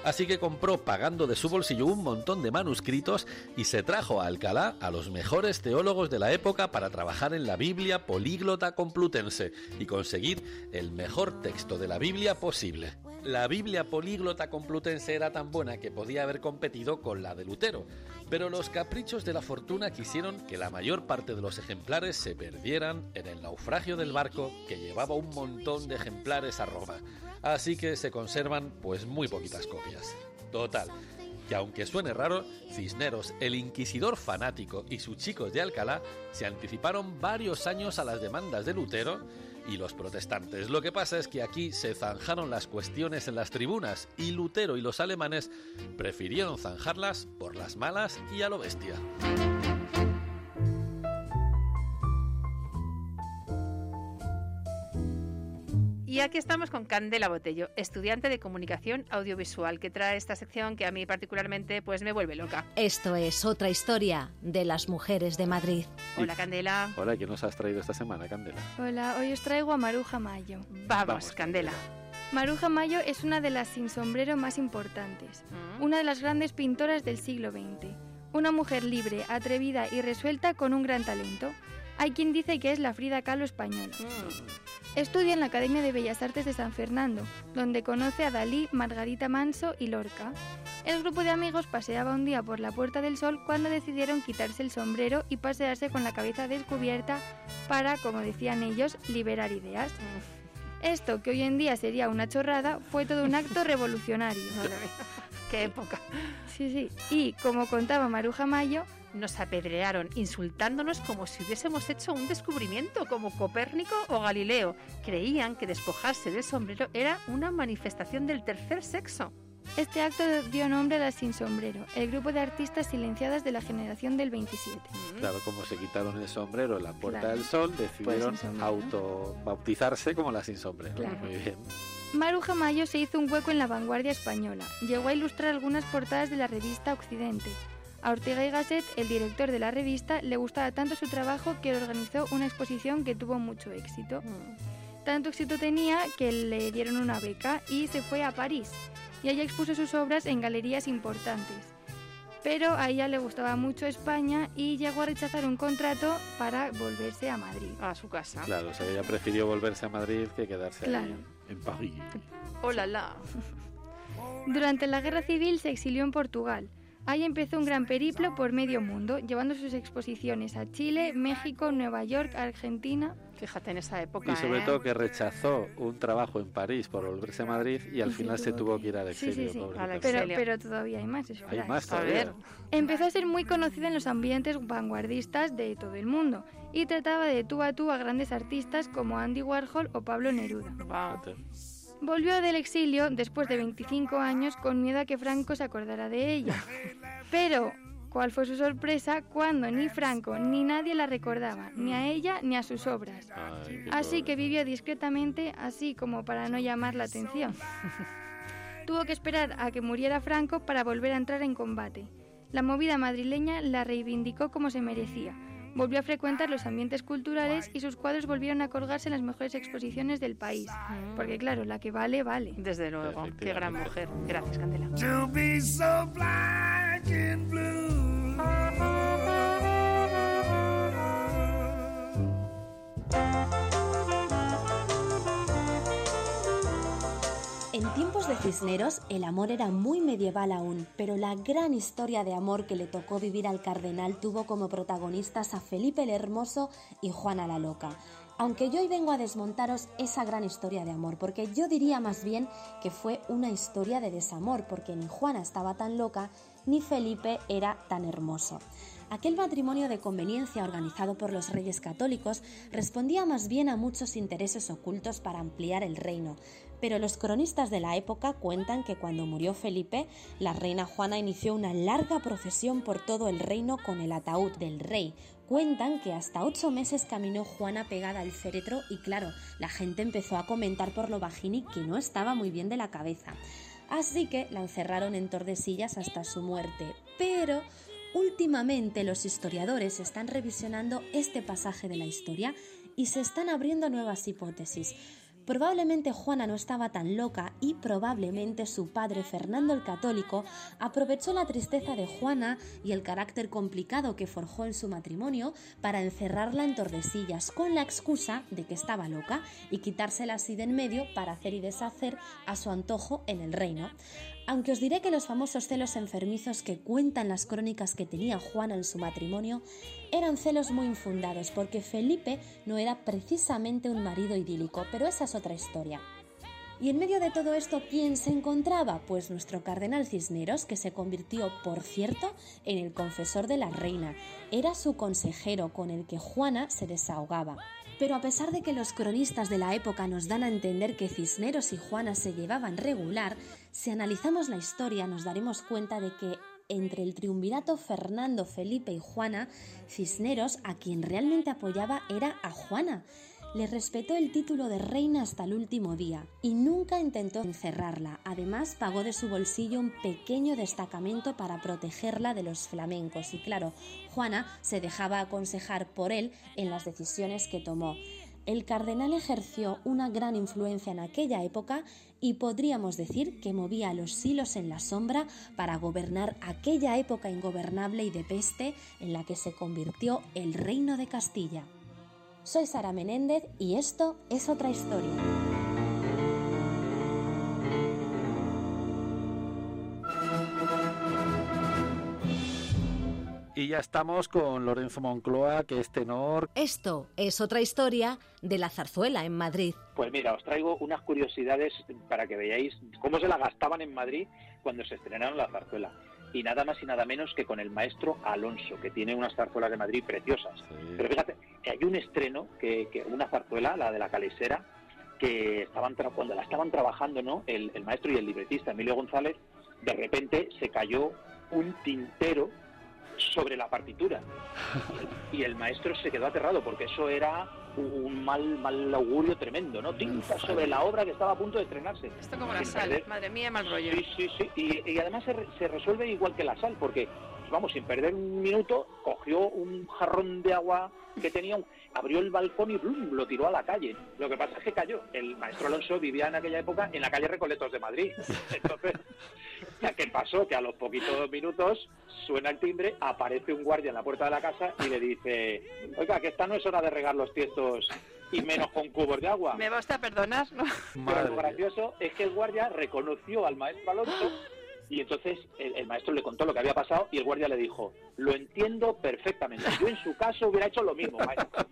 Así que compró, pagando de su bolsillo, un montón de manuscritos y se trajo a Alcalá a los mejores teólogos de la época para trabajar en la Biblia políglota complutense y conseguir el mejor texto de la Biblia posible. La Biblia políglota complutense era tan buena que podía haber competido con la de Lutero, pero los caprichos de la fortuna quisieron que la mayor parte de los ejemplares se perdieran en el naufragio del barco que llevaba un montón de ejemplares a Roma. Así que se conservan pues muy poquitas copias. Total, que aunque suene raro, Cisneros, el inquisidor fanático y sus chicos de Alcalá se anticiparon varios años a las demandas de Lutero y los protestantes. Lo que pasa es que aquí se zanjaron las cuestiones en las tribunas y Lutero y los alemanes prefirieron zanjarlas por las malas y a lo bestia. Y aquí estamos con Candela Botello, estudiante de comunicación audiovisual, que trae esta sección que a mí particularmente pues me vuelve loca. Esto es otra historia de las mujeres de Madrid. Hola, Candela. Hola, ¿quién nos has traído esta semana, Candela? Hola, hoy os traigo a Maruja Mayo. Vamos, Vamos Candela. Maruja Mayo es una de las sin sombrero más importantes, ¿Mm? una de las grandes pintoras del siglo veinte. Una mujer libre, atrevida y resuelta con un gran talento. Hay quien dice que es la Frida Kahlo española. Mm. Estudia en la Academia de Bellas Artes de San Fernando, donde conoce a Dalí, Margarita Manso y Lorca. El grupo de amigos paseaba un día por la Puerta del Sol cuando decidieron quitarse el sombrero y pasearse con la cabeza descubierta para, como decían ellos, liberar ideas. Esto, que hoy en día sería una chorrada, fue todo un acto revolucionario. ¡Qué época! Sí, sí. Y, como contaba Maruja Mayo, nos apedrearon insultándonos como si hubiésemos hecho un descubrimiento como Copérnico o Galileo. Creían que despojarse del sombrero era una manifestación del tercer sexo. Este acto dio nombre a las Sin Sombrero, el grupo de artistas silenciadas de la generación del veintisiete. Claro, como se quitaron el sombrero en la Puerta claro. del Sol, decidieron pues autobautizarse como las Sin Sombrero. Claro. Muy bien. Maruja Mayo se hizo un hueco en la vanguardia española. Llegó a ilustrar algunas portadas de la revista Occidente. A Ortega y Gasset, el director de la revista, le gustaba tanto su trabajo que organizó una exposición que tuvo mucho éxito. Mm. Tanto éxito tenía que le dieron una beca y se fue a París. Y allá expuso sus obras en galerías importantes. Pero a ella le gustaba mucho España y llegó a rechazar un contrato para volverse a Madrid. A su casa. Claro, o sea, ella prefirió volverse a Madrid que quedarse claro. ahí en París. ¡Hola, la! Durante la Guerra Civil se exilió en Portugal. Ahí empezó un gran periplo por medio mundo, llevando sus exposiciones a Chile, México, Nueva York, Argentina. Fíjate en esa época. Y sobre ¿eh? todo que rechazó un trabajo en París por volverse a Madrid y al y final se tuvo que ir al exilio. Sí, sí, sí. Al pero, pero todavía hay más. Eso hay verás. más todavía. A ver. Empezó a ser muy conocida en los ambientes vanguardistas de todo el mundo y trataba de tú a tú a grandes artistas como Andy Warhol o Pablo Neruda. Wow. Volvió del exilio después de veinticinco años con miedo a que Franco se acordara de ella. Pero, ¿cuál fue su sorpresa cuando ni Franco ni nadie la recordaba, ni a ella ni a sus obras? Ay, así que vivió discretamente, así como para no llamar la atención. Tuvo que esperar a que muriera Franco para volver a entrar en combate. La movida madrileña la reivindicó como se merecía. Volvió a frecuentar los ambientes culturales y sus cuadros volvieron a colgarse en las mejores exposiciones del país. Porque claro, la que vale, vale. Desde luego, qué gran mujer. Gracias, Candela. To be so black and blue. En tiempos de Cisneros, el amor era muy medieval aún, pero la gran historia de amor que le tocó vivir al cardenal tuvo como protagonistas a Felipe el Hermoso y Juana la Loca. Aunque yo hoy vengo a desmontaros esa gran historia de amor, porque yo diría más bien que fue una historia de desamor, porque ni Juana estaba tan loca, ni Felipe era tan hermoso. Aquel matrimonio de conveniencia organizado por los reyes católicos respondía más bien a muchos intereses ocultos para ampliar el reino, pero los cronistas de la época cuentan que cuando murió Felipe, la reina Juana inició una larga procesión por todo el reino con el ataúd del rey. Cuentan que hasta ocho meses caminó Juana pegada al féretro y claro, la gente empezó a comentar por lo bajini que no estaba muy bien de la cabeza. Así que la encerraron en Tordesillas hasta su muerte, pero últimamente los historiadores están revisionando este pasaje de la historia y se están abriendo nuevas hipótesis. Probablemente Juana no estaba tan loca y probablemente su padre, Fernando el Católico, aprovechó la tristeza de Juana y el carácter complicado que forjó en su matrimonio para encerrarla en Tordesillas con la excusa de que estaba loca y quitársela así de en medio para hacer y deshacer a su antojo en el reino. Aunque os diré que los famosos celos enfermizos que cuentan las crónicas que tenía Juana en su matrimonio eran celos muy infundados, porque Felipe no era precisamente un marido idílico, pero esa es otra historia. Y en medio de todo esto, ¿quién se encontraba? Pues nuestro cardenal Cisneros, que se convirtió, por cierto, en el confesor de la reina. Era su consejero con el que Juana se desahogaba. Pero a pesar de que los cronistas de la época nos dan a entender que Cisneros y Juana se llevaban regular, si analizamos la historia nos daremos cuenta de que entre el triunvirato Fernando, Felipe y Juana, Cisneros a quien realmente apoyaba era a Juana. Le respetó el título de reina hasta el último día y nunca intentó encerrarla. Además, pagó de su bolsillo un pequeño destacamento para protegerla de los flamencos. Y claro, Juana se dejaba aconsejar por él en las decisiones que tomó. El cardenal ejerció una gran influencia en aquella época y podríamos decir que movía los hilos en la sombra para gobernar aquella época ingobernable y de peste en la que se convirtió el Reino de Castilla. Soy Sara Menéndez y esto es otra historia. Y ya estamos con Lorenzo Moncloa, que es tenor. Esto es otra historia de la zarzuela en Madrid. Pues mira, os traigo unas curiosidades para que veáis cómo se la gastaban en Madrid cuando se estrenaron la zarzuela. Y nada más y nada menos que con el maestro Alonso, que tiene unas zarzuelas de Madrid preciosas. Sí. Pero fíjate, que hay un estreno, que, que una zarzuela, la de la Calesera, que estaban tra- cuando la estaban trabajando, ¿no? El, el maestro y el libretista, Emilio González, de repente se cayó un tintero sobre la partitura. Y el maestro se quedó aterrado, porque eso era un mal mal augurio tremendo, ¿no? Tinta sobre la obra que estaba a punto de estrenarse. Esto como la sal, perder... madre mía, mal rollo. Sí, sí, sí. Y, y además se, se resuelve igual que la sal, porque, vamos, sin perder un minuto, cogió un jarrón de agua que tenía, un... abrió el balcón y ¡blum!, lo tiró a la calle. Lo que pasa es que cayó. El maestro Alonso vivía en aquella época en la calle Recoletos de Madrid. Entonces, ¿qué pasó? Que a los poquitos minutos suena el timbre, aparece un guardia en la puerta de la casa y le dice: oiga, que esta no es hora de regar los tiestos y menos con cubos de agua. Me basta perdonar, ¿no? Pero lo gracioso es que el guardia reconoció al maestro Alonso y entonces el, el maestro le contó lo que había pasado y el guardia le dijo: lo entiendo perfectamente, yo en su caso hubiera hecho lo mismo, maestro.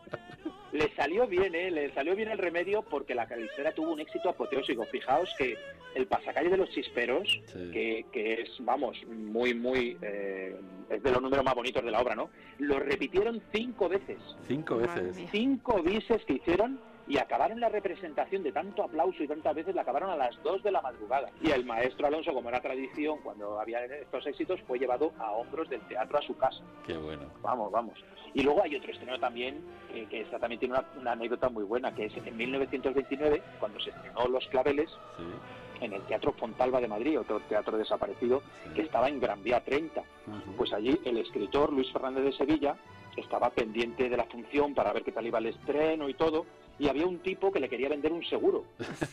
Le salió bien, ¿eh? Le salió bien el remedio, porque la Calesera tuvo un éxito apoteósico. Fijaos que el pasacalle de los chisperos, sí. que, que es, vamos, muy, muy... Eh, es de los números más bonitos de la obra, ¿no? Lo repitieron cinco veces. Cinco veces. Cinco bises que hicieron y acabaron la representación de tanto aplauso y tantas veces, la acabaron a las dos de la madrugada. Y el maestro Alonso, como era tradición, cuando había estos éxitos, fue llevado a hombros del teatro a su casa. Qué bueno. Vamos, vamos. Y luego hay otro estreno también, eh, que esta también tiene una, una anécdota muy buena, que es en mil novecientos veintinueve, cuando se estrenó Los Claveles, sí. en el Teatro Fontalba de Madrid, otro teatro desaparecido, sí. que estaba en Gran Vía treinta. Uh-huh. Pues allí el escritor Luis Fernández de Sevilla estaba pendiente de la función para ver qué tal iba el estreno y todo, y había un tipo que le quería vender un seguro.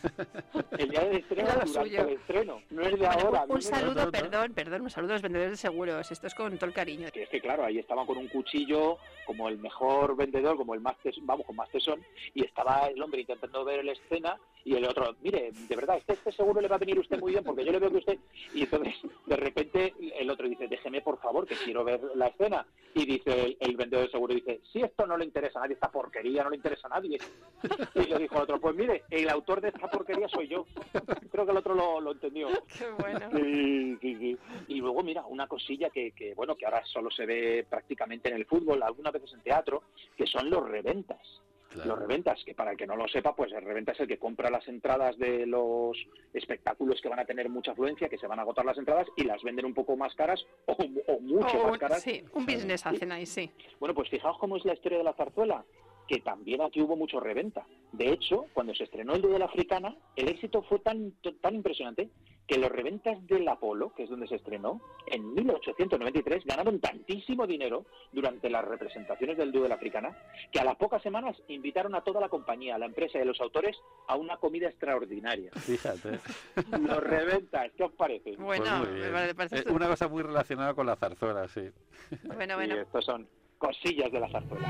El día del estreno, durante el estreno. No es de bueno, ahora. Un, un saludo, no, no, perdón, no. perdón, un saludo a los vendedores de seguros. Esto es con todo el cariño. Que es que claro, ahí estaban con un cuchillo, como el mejor vendedor, como el más tesón, vamos, con más tesón, y estaba el hombre intentando ver la escena, y el otro, mire, de verdad, este, este seguro le va a venir usted muy bien, porque yo le veo que usted... Y entonces, de repente, el otro dice: déjeme, por favor, que quiero ver la escena. Y dice el, el vendedor de seguro, dice: si esto no le interesa a nadie, esta porquería no le interesa a nadie. Y le dijo al otro: pues mire, el autor de esta porquería soy yo. Creo que el otro lo, lo entendió. Qué bueno. Sí, sí, sí. Y luego, mira, una cosilla que, que, bueno, que ahora solo se ve prácticamente en el fútbol, algunas veces en teatro, que son los reventas. Claro. Los reventas, que para el que no lo sepa, pues el reventa es el que compra las entradas de los espectáculos que van a tener mucha afluencia, que se van a agotar las entradas y las venden un poco más caras o, o mucho oh, más caras. Sí, un business hacen ahí, sí. Bueno, pues fijaos cómo es la historia de la zarzuela, que también aquí hubo mucho reventa. De hecho, cuando se estrenó el Día de la Africana, el éxito fue tan tan impresionante que los reventas del Apolo, que es donde se estrenó, en mil ochocientos noventa y tres ganaron tantísimo dinero durante las representaciones del dúo de la Africana, que a las pocas semanas invitaron a toda la compañía, a la empresa y a los autores a una comida extraordinaria. Fíjate. Los reventas, ¿qué os parece? Bueno, Pues muy bien. me parece Eh, una cosa muy relacionada con la zarzuela, sí. Bueno, bueno. Y estos son cosillas de la zarzuela.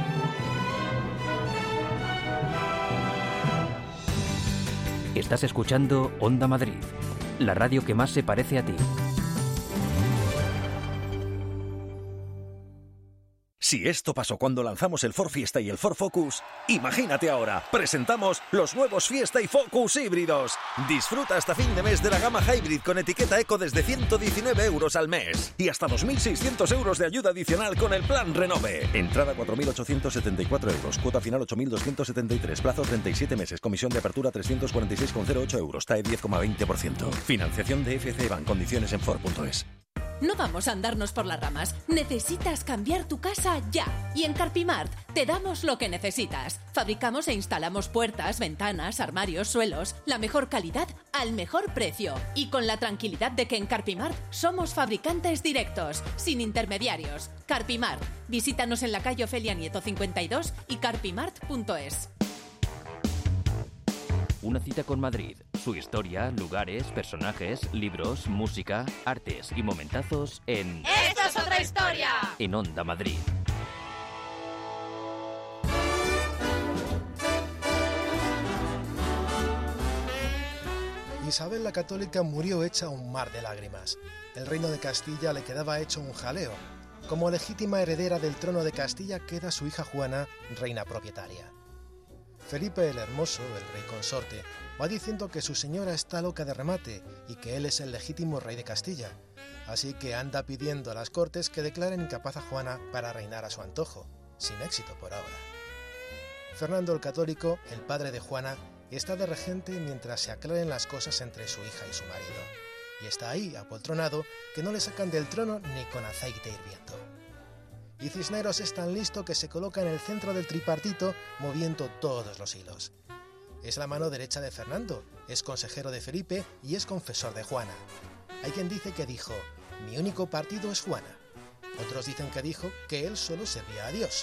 Estás escuchando Onda Madrid, la radio que más se parece a ti. Si esto pasó cuando lanzamos el Ford Fiesta y el Ford Focus, imagínate ahora, presentamos los nuevos Fiesta y Focus híbridos. Disfruta hasta fin de mes de la gama Hybrid con etiqueta Eco desde ciento diecinueve euros al mes y hasta dos mil seiscientos euros de ayuda adicional con el plan Renove. Entrada cuatro mil ochocientos setenta y cuatro euros, cuota final ocho mil doscientos setenta y tres, plazo treinta y siete meses, comisión de apertura trescientos cuarenta y seis coma cero ocho euros, T A E diez coma veinte por ciento. Financiación de F C Bank, condiciones en Ford punto es. No vamos a andarnos por las ramas. Necesitas cambiar tu casa ya. Y en Carpimart te damos lo que necesitas. Fabricamos e instalamos puertas, ventanas, armarios, suelos. La mejor calidad al mejor precio. Y con la tranquilidad de que en Carpimart somos fabricantes directos, sin intermediarios. Carpimart. Visítanos en la calle Ofelia Nieto cincuenta y dos y carpimart punto es. Una cita con Madrid, su historia, lugares, personajes, libros, música, artes y momentazos en... ¡Esto es otra historia! En Onda Madrid. Isabel la Católica murió hecha un mar de lágrimas. El reino de Castilla le quedaba hecho un jaleo. Como legítima heredera del trono de Castilla queda su hija Juana, reina propietaria. Felipe el Hermoso, el rey consorte, va diciendo que su señora está loca de remate y que él es el legítimo rey de Castilla, así que anda pidiendo a las cortes que declaren incapaz a Juana para reinar a su antojo, sin éxito por ahora. Fernando el Católico, el padre de Juana, está de regente mientras se aclaren las cosas entre su hija y su marido, y está ahí, apoltronado, que no le sacan del trono ni con aceite hirviendo. Y Cisneros es tan listo que se coloca en el centro del tripartito moviendo todos los hilos. Es la mano derecha de Fernando, es consejero de Felipe y es confesor de Juana. Hay quien dice que dijo, mi único partido es Juana. Otros dicen que dijo que él solo servía a Dios.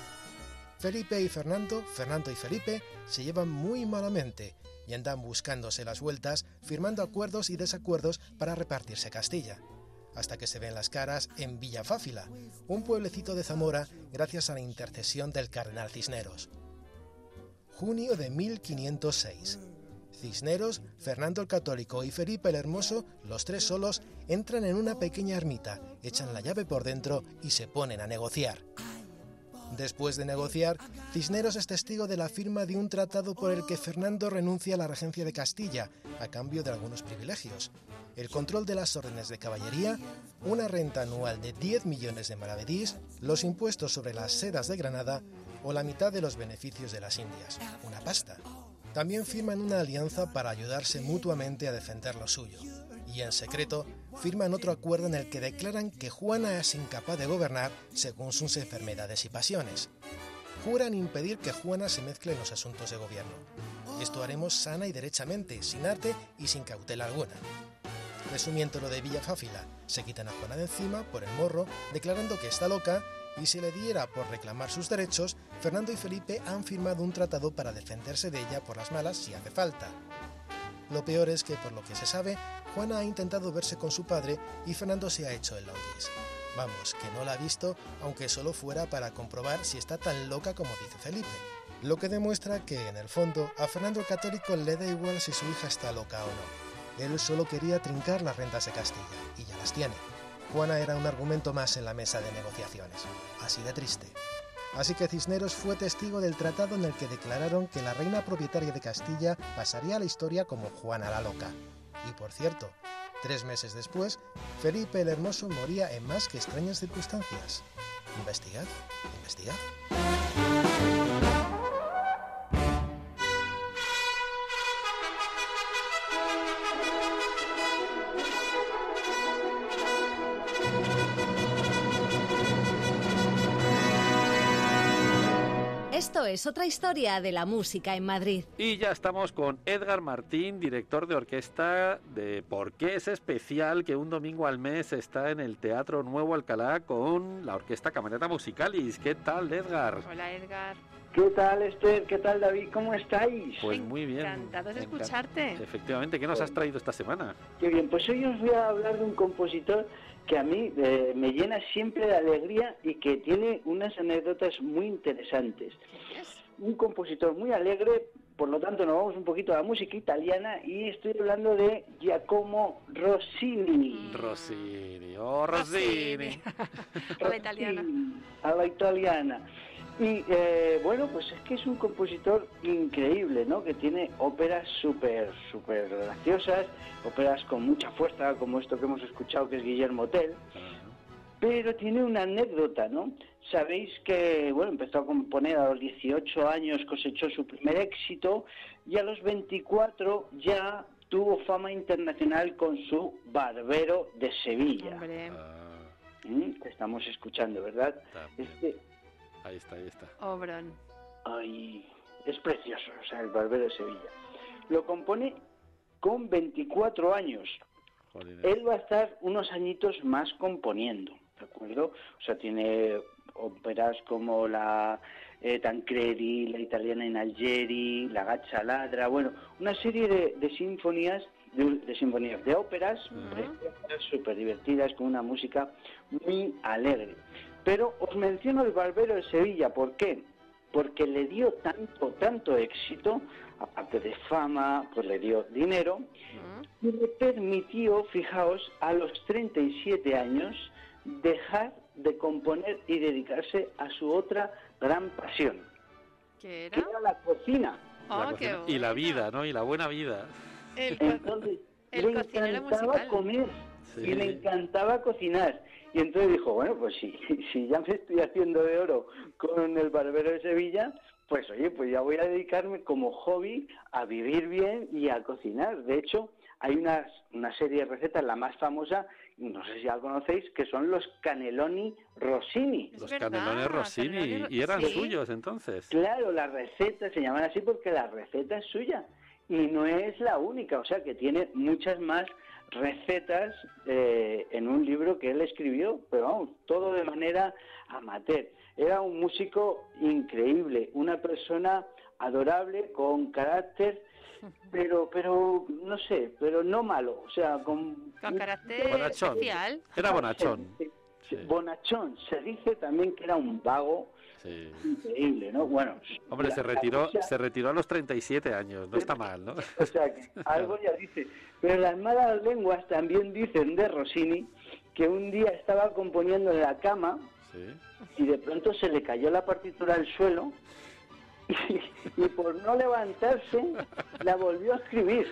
Felipe y Fernando, Fernando y Felipe, se llevan muy malamente y andan buscándose las vueltas, firmando acuerdos y desacuerdos para repartirse Castilla, hasta que se ven las caras en Villafáfila, un pueblecito de Zamora, gracias a la intercesión del cardenal Cisneros. Junio de mil quinientos seis. Cisneros, Fernando el Católico y Felipe el Hermoso, los tres solos, entran en una pequeña ermita, echan la llave por dentro y se ponen a negociar. Después de negociar, Cisneros es testigo de la firma de un tratado por el que Fernando renuncia a la regencia de Castilla, a cambio de algunos privilegios: el control de las órdenes de caballería, una renta anual de diez millones de maravedís, los impuestos sobre las sedas de Granada o la mitad de los beneficios de las Indias, una pasta. También firman una alianza para ayudarse mutuamente a defender lo suyo. Y en secreto, firman otro acuerdo en el que declaran que Juana es incapaz de gobernar según sus enfermedades y pasiones. Juran impedir que Juana se mezcle en los asuntos de gobierno. Esto haremos sana y derechamente, sin arte y sin cautela alguna. Resumiendo lo de Villafáfila, se quitan a Juana de encima por el morro, declarando que está loca, y si le diera por reclamar sus derechos, Fernando y Felipe han firmado un tratado para defenderse de ella por las malas si hace falta. Lo peor es que, por lo que se sabe, Juana ha intentado verse con su padre y Fernando se ha hecho el longis. Vamos, que no la ha visto, aunque solo fuera para comprobar si está tan loca como dice Felipe. Lo que demuestra que, en el fondo, a Fernando el Católico le da igual si su hija está loca o no. Él solo quería trincar las rentas de Castilla, y ya las tiene. Juana era un argumento más en la mesa de negociaciones. Así de triste. Así que Cisneros fue testigo del tratado en el que declararon que la reina propietaria de Castilla pasaría a la historia como Juana la Loca. Y por cierto, tres meses después, Felipe el Hermoso moría en más que extrañas circunstancias. Investigad, investigad. Esto es otra historia de la música en Madrid. Y ya estamos con Edgar Martín, director de orquesta de ¿Por qué es especial que un domingo al mes está en el Teatro Nuevo Alcalá con la Orquesta Camerata Musicalis? ¿Qué tal, Edgar? Hola, Edgar. ¿Qué tal, Esther? ¿Qué tal, David? ¿Cómo estáis? Pues muy bien. Encantados de escucharte. Efectivamente, ¿qué nos has traído esta semana? Qué bien, pues hoy os voy a hablar de un compositor que a mí eh, me llena siempre de alegría y que tiene unas anécdotas muy interesantes. Un compositor muy alegre, por lo tanto nos vamos un poquito a la música italiana y estoy hablando de Giacomo Rossini. Rossini, oh Rossini. A la italiana. A la italiana. Y eh, bueno, pues es que es un compositor increíble, ¿no? Que tiene óperas súper, súper graciosas, óperas con mucha fuerza, como esto que hemos escuchado, que es Guillermo Tell. Pero tiene una anécdota, ¿no? Sabéis que, bueno, empezó a componer a los dieciocho años, cosechó su primer éxito, y a los veinticuatro ya tuvo fama internacional con su Barbero de Sevilla. Hombre. ¿Mm? Que estamos escuchando, ¿verdad? Este... Ahí está, ahí está. Obrón. Ay, es precioso, o sea, el Barbero de Sevilla. Lo compone con veinticuatro años. Joder. Él va a estar unos añitos más componiendo, ¿de acuerdo? O sea, tiene óperas como la eh, Tancredi, la italiana in Algeri, la Gaccia Ladra, bueno, una serie de, de sinfonías, de, de sinfonías, de óperas, uh-huh. súper divertidas, con una música muy alegre. Pero os menciono el Barbero de Sevilla, ¿por qué? Porque le dio tanto, tanto éxito, aparte de fama, pues le dio dinero, uh-huh. y le permitió, fijaos, a los treinta y siete años, dejar de componer y dedicarse a su otra gran pasión. ¿Qué era? Que era la cocina. Oh, la cocina. Y la vida, ¿no? Y la buena vida. El, Entonces, el le cocinero encantaba musical. comer sí. y le encantaba cocinar. Y entonces dijo, bueno, pues si, si ya me estoy haciendo de oro con el Barbero de Sevilla, pues oye, pues ya voy a dedicarme como hobby a vivir bien y a cocinar. De hecho, hay una, una serie de recetas, la más famosa, no sé si ya la conocéis, que son los cannelloni Rossini. Los cannelloni Rossini, y eran ¿sí? suyos entonces. Claro, la receta se llaman así porque la receta es suya y no es la única, o sea que tiene muchas más recetas eh, en un libro que él escribió, pero vamos, todo de manera amateur. Era un músico increíble, una persona adorable, con carácter, pero pero no sé, pero no malo, o sea, con, con carácter bonachón. Especial. Era bonachón. Sí, sí. Bonachón, se dice también que era un vago. Sí. Increíble, ¿no? Bueno, hombre, la, se retiró cosa... se retiró a los treinta y siete años, no está mal, ¿no? O sea, que algo ya dice. Pero las malas lenguas también dicen de Rossini que un día estaba componiendo en la cama sí. y de pronto se le cayó la partitura al suelo y, y por no levantarse la volvió a escribir.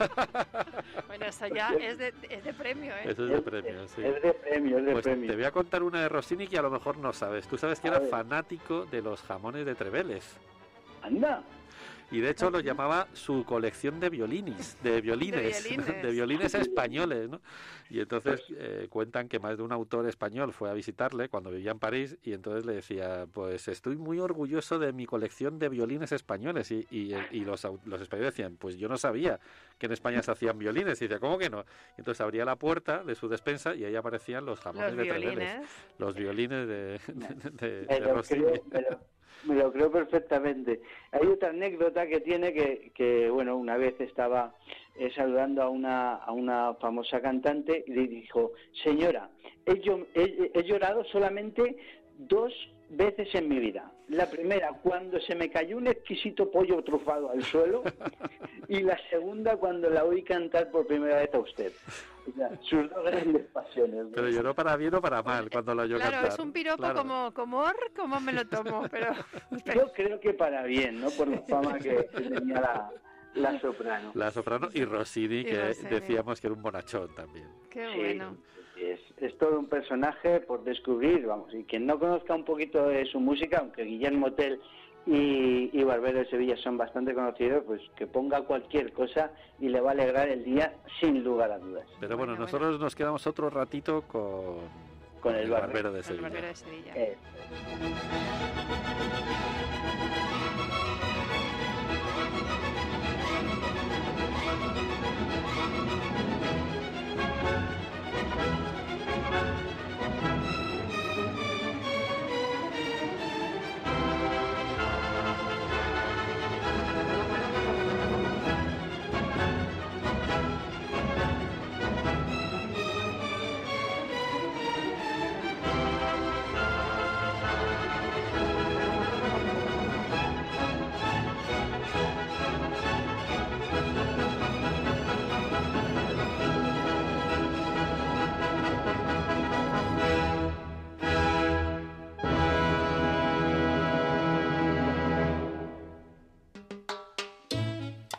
Bueno, eso ya es de, es de premio, ¿eh? Eso es de premio, sí. Es de premio, es de pues premio. Te voy a contar una de Rossini que a lo mejor no sabes. Tú sabes que era fanático de los jamones de Treveles. Anda. Y de hecho lo llamaba su colección de violines, de violines, de violines, de violines españoles, ¿no? Y entonces eh, cuentan que más de un autor español fue a visitarle cuando vivía en París y entonces le decía, pues estoy muy orgulloso de mi colección de violines españoles. Y, y, y los, los españoles decían, pues yo no sabía que en España se hacían violines. Y decía, ¿cómo que no? Y entonces abría la puerta de su despensa y ahí aparecían los jamones los de violines. Treveles, los violines de, de, de, de, de Rossini. Creo, pero... Me lo creo perfectamente. Hay otra anécdota que tiene que, que bueno, una vez estaba eh, saludando a una, a una famosa cantante y le dijo, señora, he, he, he llorado solamente dos veces en mi vida. La primera, cuando se me cayó un exquisito pollo trufado al suelo, y la segunda, cuando la oí cantar por primera vez a usted. O sea, sus dos grandes pasiones. Pero lloró para bien o para mal cuando la oyó claro, cantar. Claro, es un piropo claro. como, como, como me lo tomo, pero... Yo creo que para bien, ¿no? Por la fama que, que tenía la, la soprano. La soprano y Rossini, y que Rossini. decíamos que era un bonachón también. Qué sí, bueno. Es, es todo un personaje por descubrir, vamos, y quien no conozca un poquito de su música, aunque Guillermo Tell y, y Barbero de Sevilla son bastante conocidos, pues que ponga cualquier cosa y le va a alegrar el día sin lugar a dudas. Pero bueno, bueno nosotros bueno. nos quedamos otro ratito con, con el, el Barbero, Barbero de Sevilla. El Barbero de Sevilla. Eh.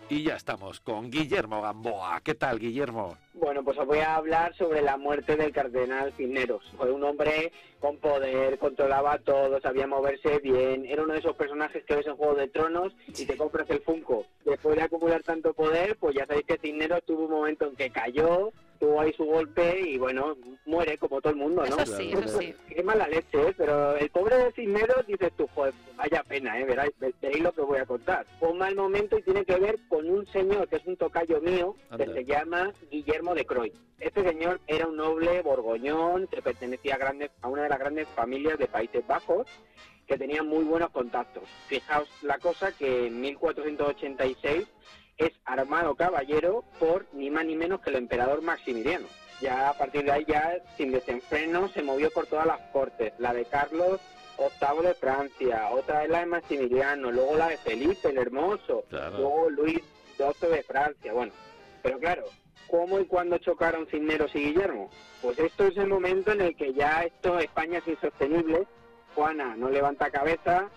Y ya estamos con Guillermo Gamboa. ¿Qué tal, Guillermo? Bueno, pues os voy a hablar sobre la muerte del cardenal Cisneros. Fue un hombre con poder, controlaba todo, sabía moverse bien. Era uno de esos personajes que ves en Juego de Tronos y te compras el Funko. Después de acumular tanto poder, pues ya sabéis que Cisneros tuvo un momento en que cayó, tuvo ahí su golpe y, bueno, muere como todo el mundo, ¿no? Eso sí, eso sí. Qué mala leche, ¿eh? Pero el pobre de Cisneros, dices tú, joder, vaya pena, ¿eh? Veréis, veréis lo que voy a contar. Fue un mal momento y tiene que ver con un señor que es un tocayo mío, que Anda. se llama Guillermo de Croy. Este señor era un noble borgoñón que pertenecía a, grandes, a una de las grandes familias de Países Bajos, que tenía muy buenos contactos. Fijaos la cosa que en mil cuatrocientos ochenta y seis es armado caballero por ni más ni menos que el emperador Maximiliano. Ya a partir de ahí, ya sin desenfreno, se movió por todas las cortes. La de Carlos octavo de Francia, otra es la de Maximiliano, luego la de Felipe el Hermoso, claro. Luego Luis doce de Francia. Bueno, pero claro, ¿cómo y cuándo chocaron Cisneros y Guillermo? Pues esto es el momento en el que ya esto, España es insostenible. Juana no levanta cabeza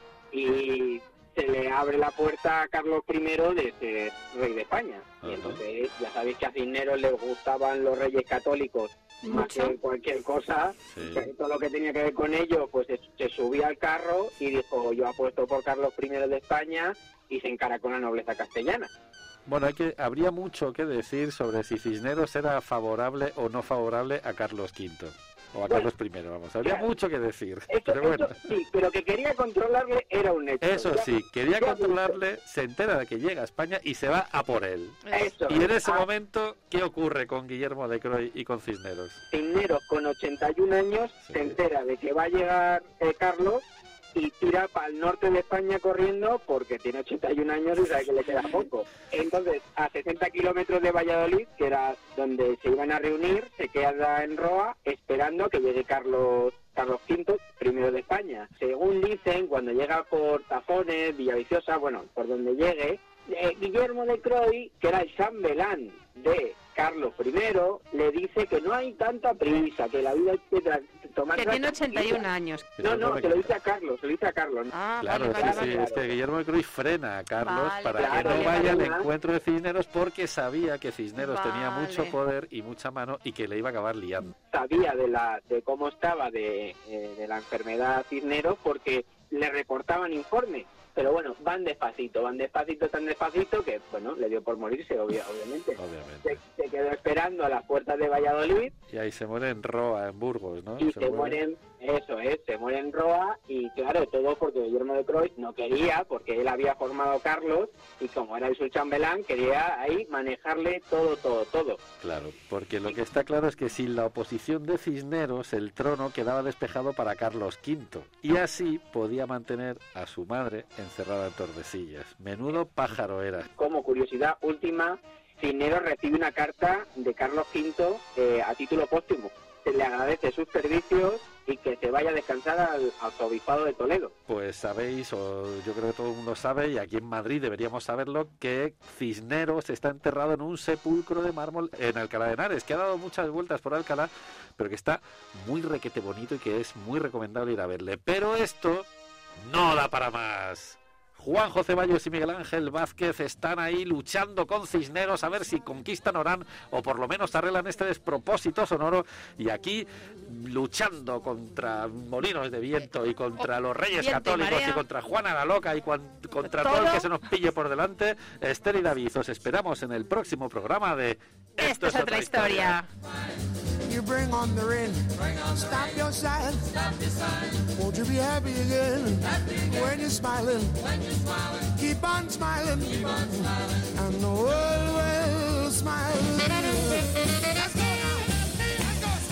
y se le abre la puerta a Carlos primero de ser rey de España. Uh-huh. Y entonces ya sabéis que a Cisneros les gustaban los reyes católicos más que cualquier cosa. Sí. Todo lo que tenía que ver con ellos, pues se, se subía al carro y dijo, yo apuesto por Carlos primero de España, y se encara con la nobleza castellana. Bueno, hay que, habría mucho que decir sobre si Cisneros era favorable o no favorable a Carlos quinto. O a bueno, Carlos primero, vamos. Habría claro. mucho que decir. Esto, pero bueno. Esto, sí, pero que quería controlarle era un hecho. Eso ya, sí, quería ya controlarle, visto. Se entera de que llega a España y se va a por él. Eso. Y en ese ah. momento, ¿qué ocurre con Guillermo de Croy y con Cisneros? Cisneros, con ochenta y un años, sí. se entera de que va a llegar eh, Carlos y tira para el norte de España corriendo porque tiene ochenta y un años y sabe que le queda poco. Entonces, a sesenta kilómetros de Valladolid, que era donde se iban a reunir, se queda en Roa esperando que llegue Carlos Carlos quinto, primero de España. Según dicen, cuando llega por Tafones, Villaviciosa, bueno, por donde llegue, eh, Guillermo de Croy, que era el chambelán de Carlos primero, le dice que no hay tanta prisa, que la vida hay que tra- tomar... Que tiene ochenta y un años. No, no, se lo dice a Carlos, se lo dice a Carlos. ¿no? Ah, claro, vale, sí, vale, sí, vale. es que Guillermo de Croy frena a Carlos vale, para claro, que no vale, vaya vale. al encuentro de Cisneros, porque sabía que Cisneros vale. tenía mucho poder y mucha mano y que le iba a acabar liando. Sabía de la de cómo estaba de, eh, de la enfermedad Cisneros porque le reportaban informes. Pero bueno, van despacito, van despacito, tan despacito que, bueno, le dio por morirse, obvia, obviamente. Obviamente. Se, se quedó esperando a las puertas de Valladolid. Y ahí se muere en Roa, en Burgos, ¿no? Y se, se muere mueren, eso es, se muere en Roa. Y claro, todo porque Guillermo de Croy no quería, porque él había formado a Carlos y como era el su chambelán, quería ahí manejarle todo, todo, todo. Claro, porque lo que está claro es que sin la oposición de Cisneros, el trono quedaba despejado para Carlos quinto. Y así podía mantener a su madre encerrada en Tordesillas. Menudo pájaro era. Como curiosidad última, Cisneros recibe una carta de Carlos quinto eh, a título póstumo. Se le agradece sus servicios y que se vaya a descansar al arzobispado de Toledo. Pues sabéis, o yo creo que todo el mundo sabe, y aquí en Madrid deberíamos saberlo, que Cisneros está enterrado en un sepulcro de mármol en Alcalá de Henares, que ha dado muchas vueltas por Alcalá, pero que está muy requete bonito y que es muy recomendable ir a verle. Pero esto no da para más. Juanjo Ceballos y Miguel Ángel Vázquez están ahí luchando con Cisneros a ver si conquistan Orán o por lo menos arreglan este despropósito sonoro, y aquí luchando contra molinos de viento y contra los reyes viento católicos y, y contra Juana la Loca y cuan, contra todo. todo el que se nos pille por delante. Esther y David, os esperamos en el próximo programa de Esto, Esto es otra historia. You bring on the rain, stop your sign, won't you be happy again, when you're smiling, keep on smiling, and the world will smile. Let's go now, let's go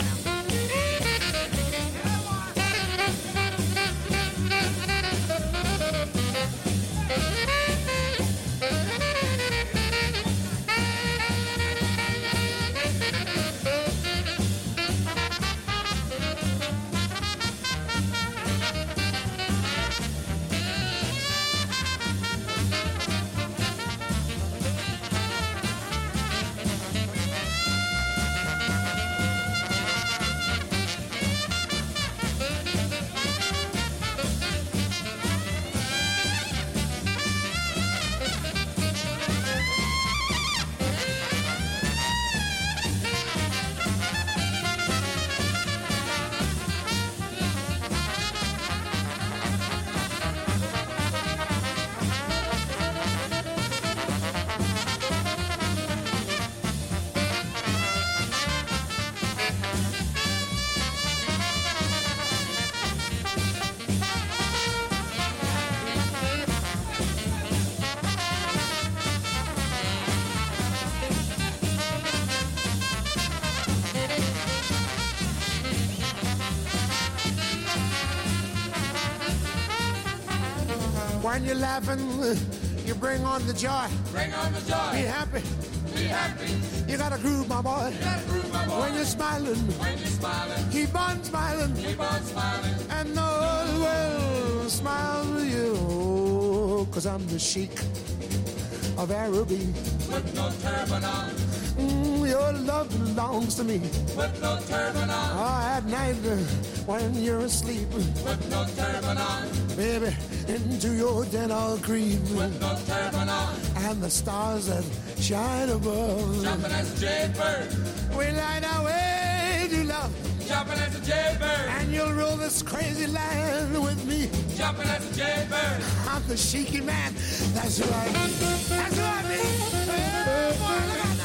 When you're laughing, you bring on the joy. Bring on the joy. Be happy. Be happy. You gotta groove, my boy. You gotta groove, my boy. When you're smiling. When you're smiling. Keep on smiling. Keep on smiling. And the whole world smiles with you. Cause I'm the Sheik of Araby. With no turban on. Mm, your love belongs to me. With no turban on. Oh, at night uh, when you're asleep. With no turban on. Baby, into your den I'll creep. With no turban on. And the stars that shine above. Jumping as a jaybird. We light our way to love. Jumping as a jaybird. And you'll rule this crazy land with me. Jumping as a jaybird. I'm the Sheiky man. That's who I be. That's who I be. Oh, boy, look out.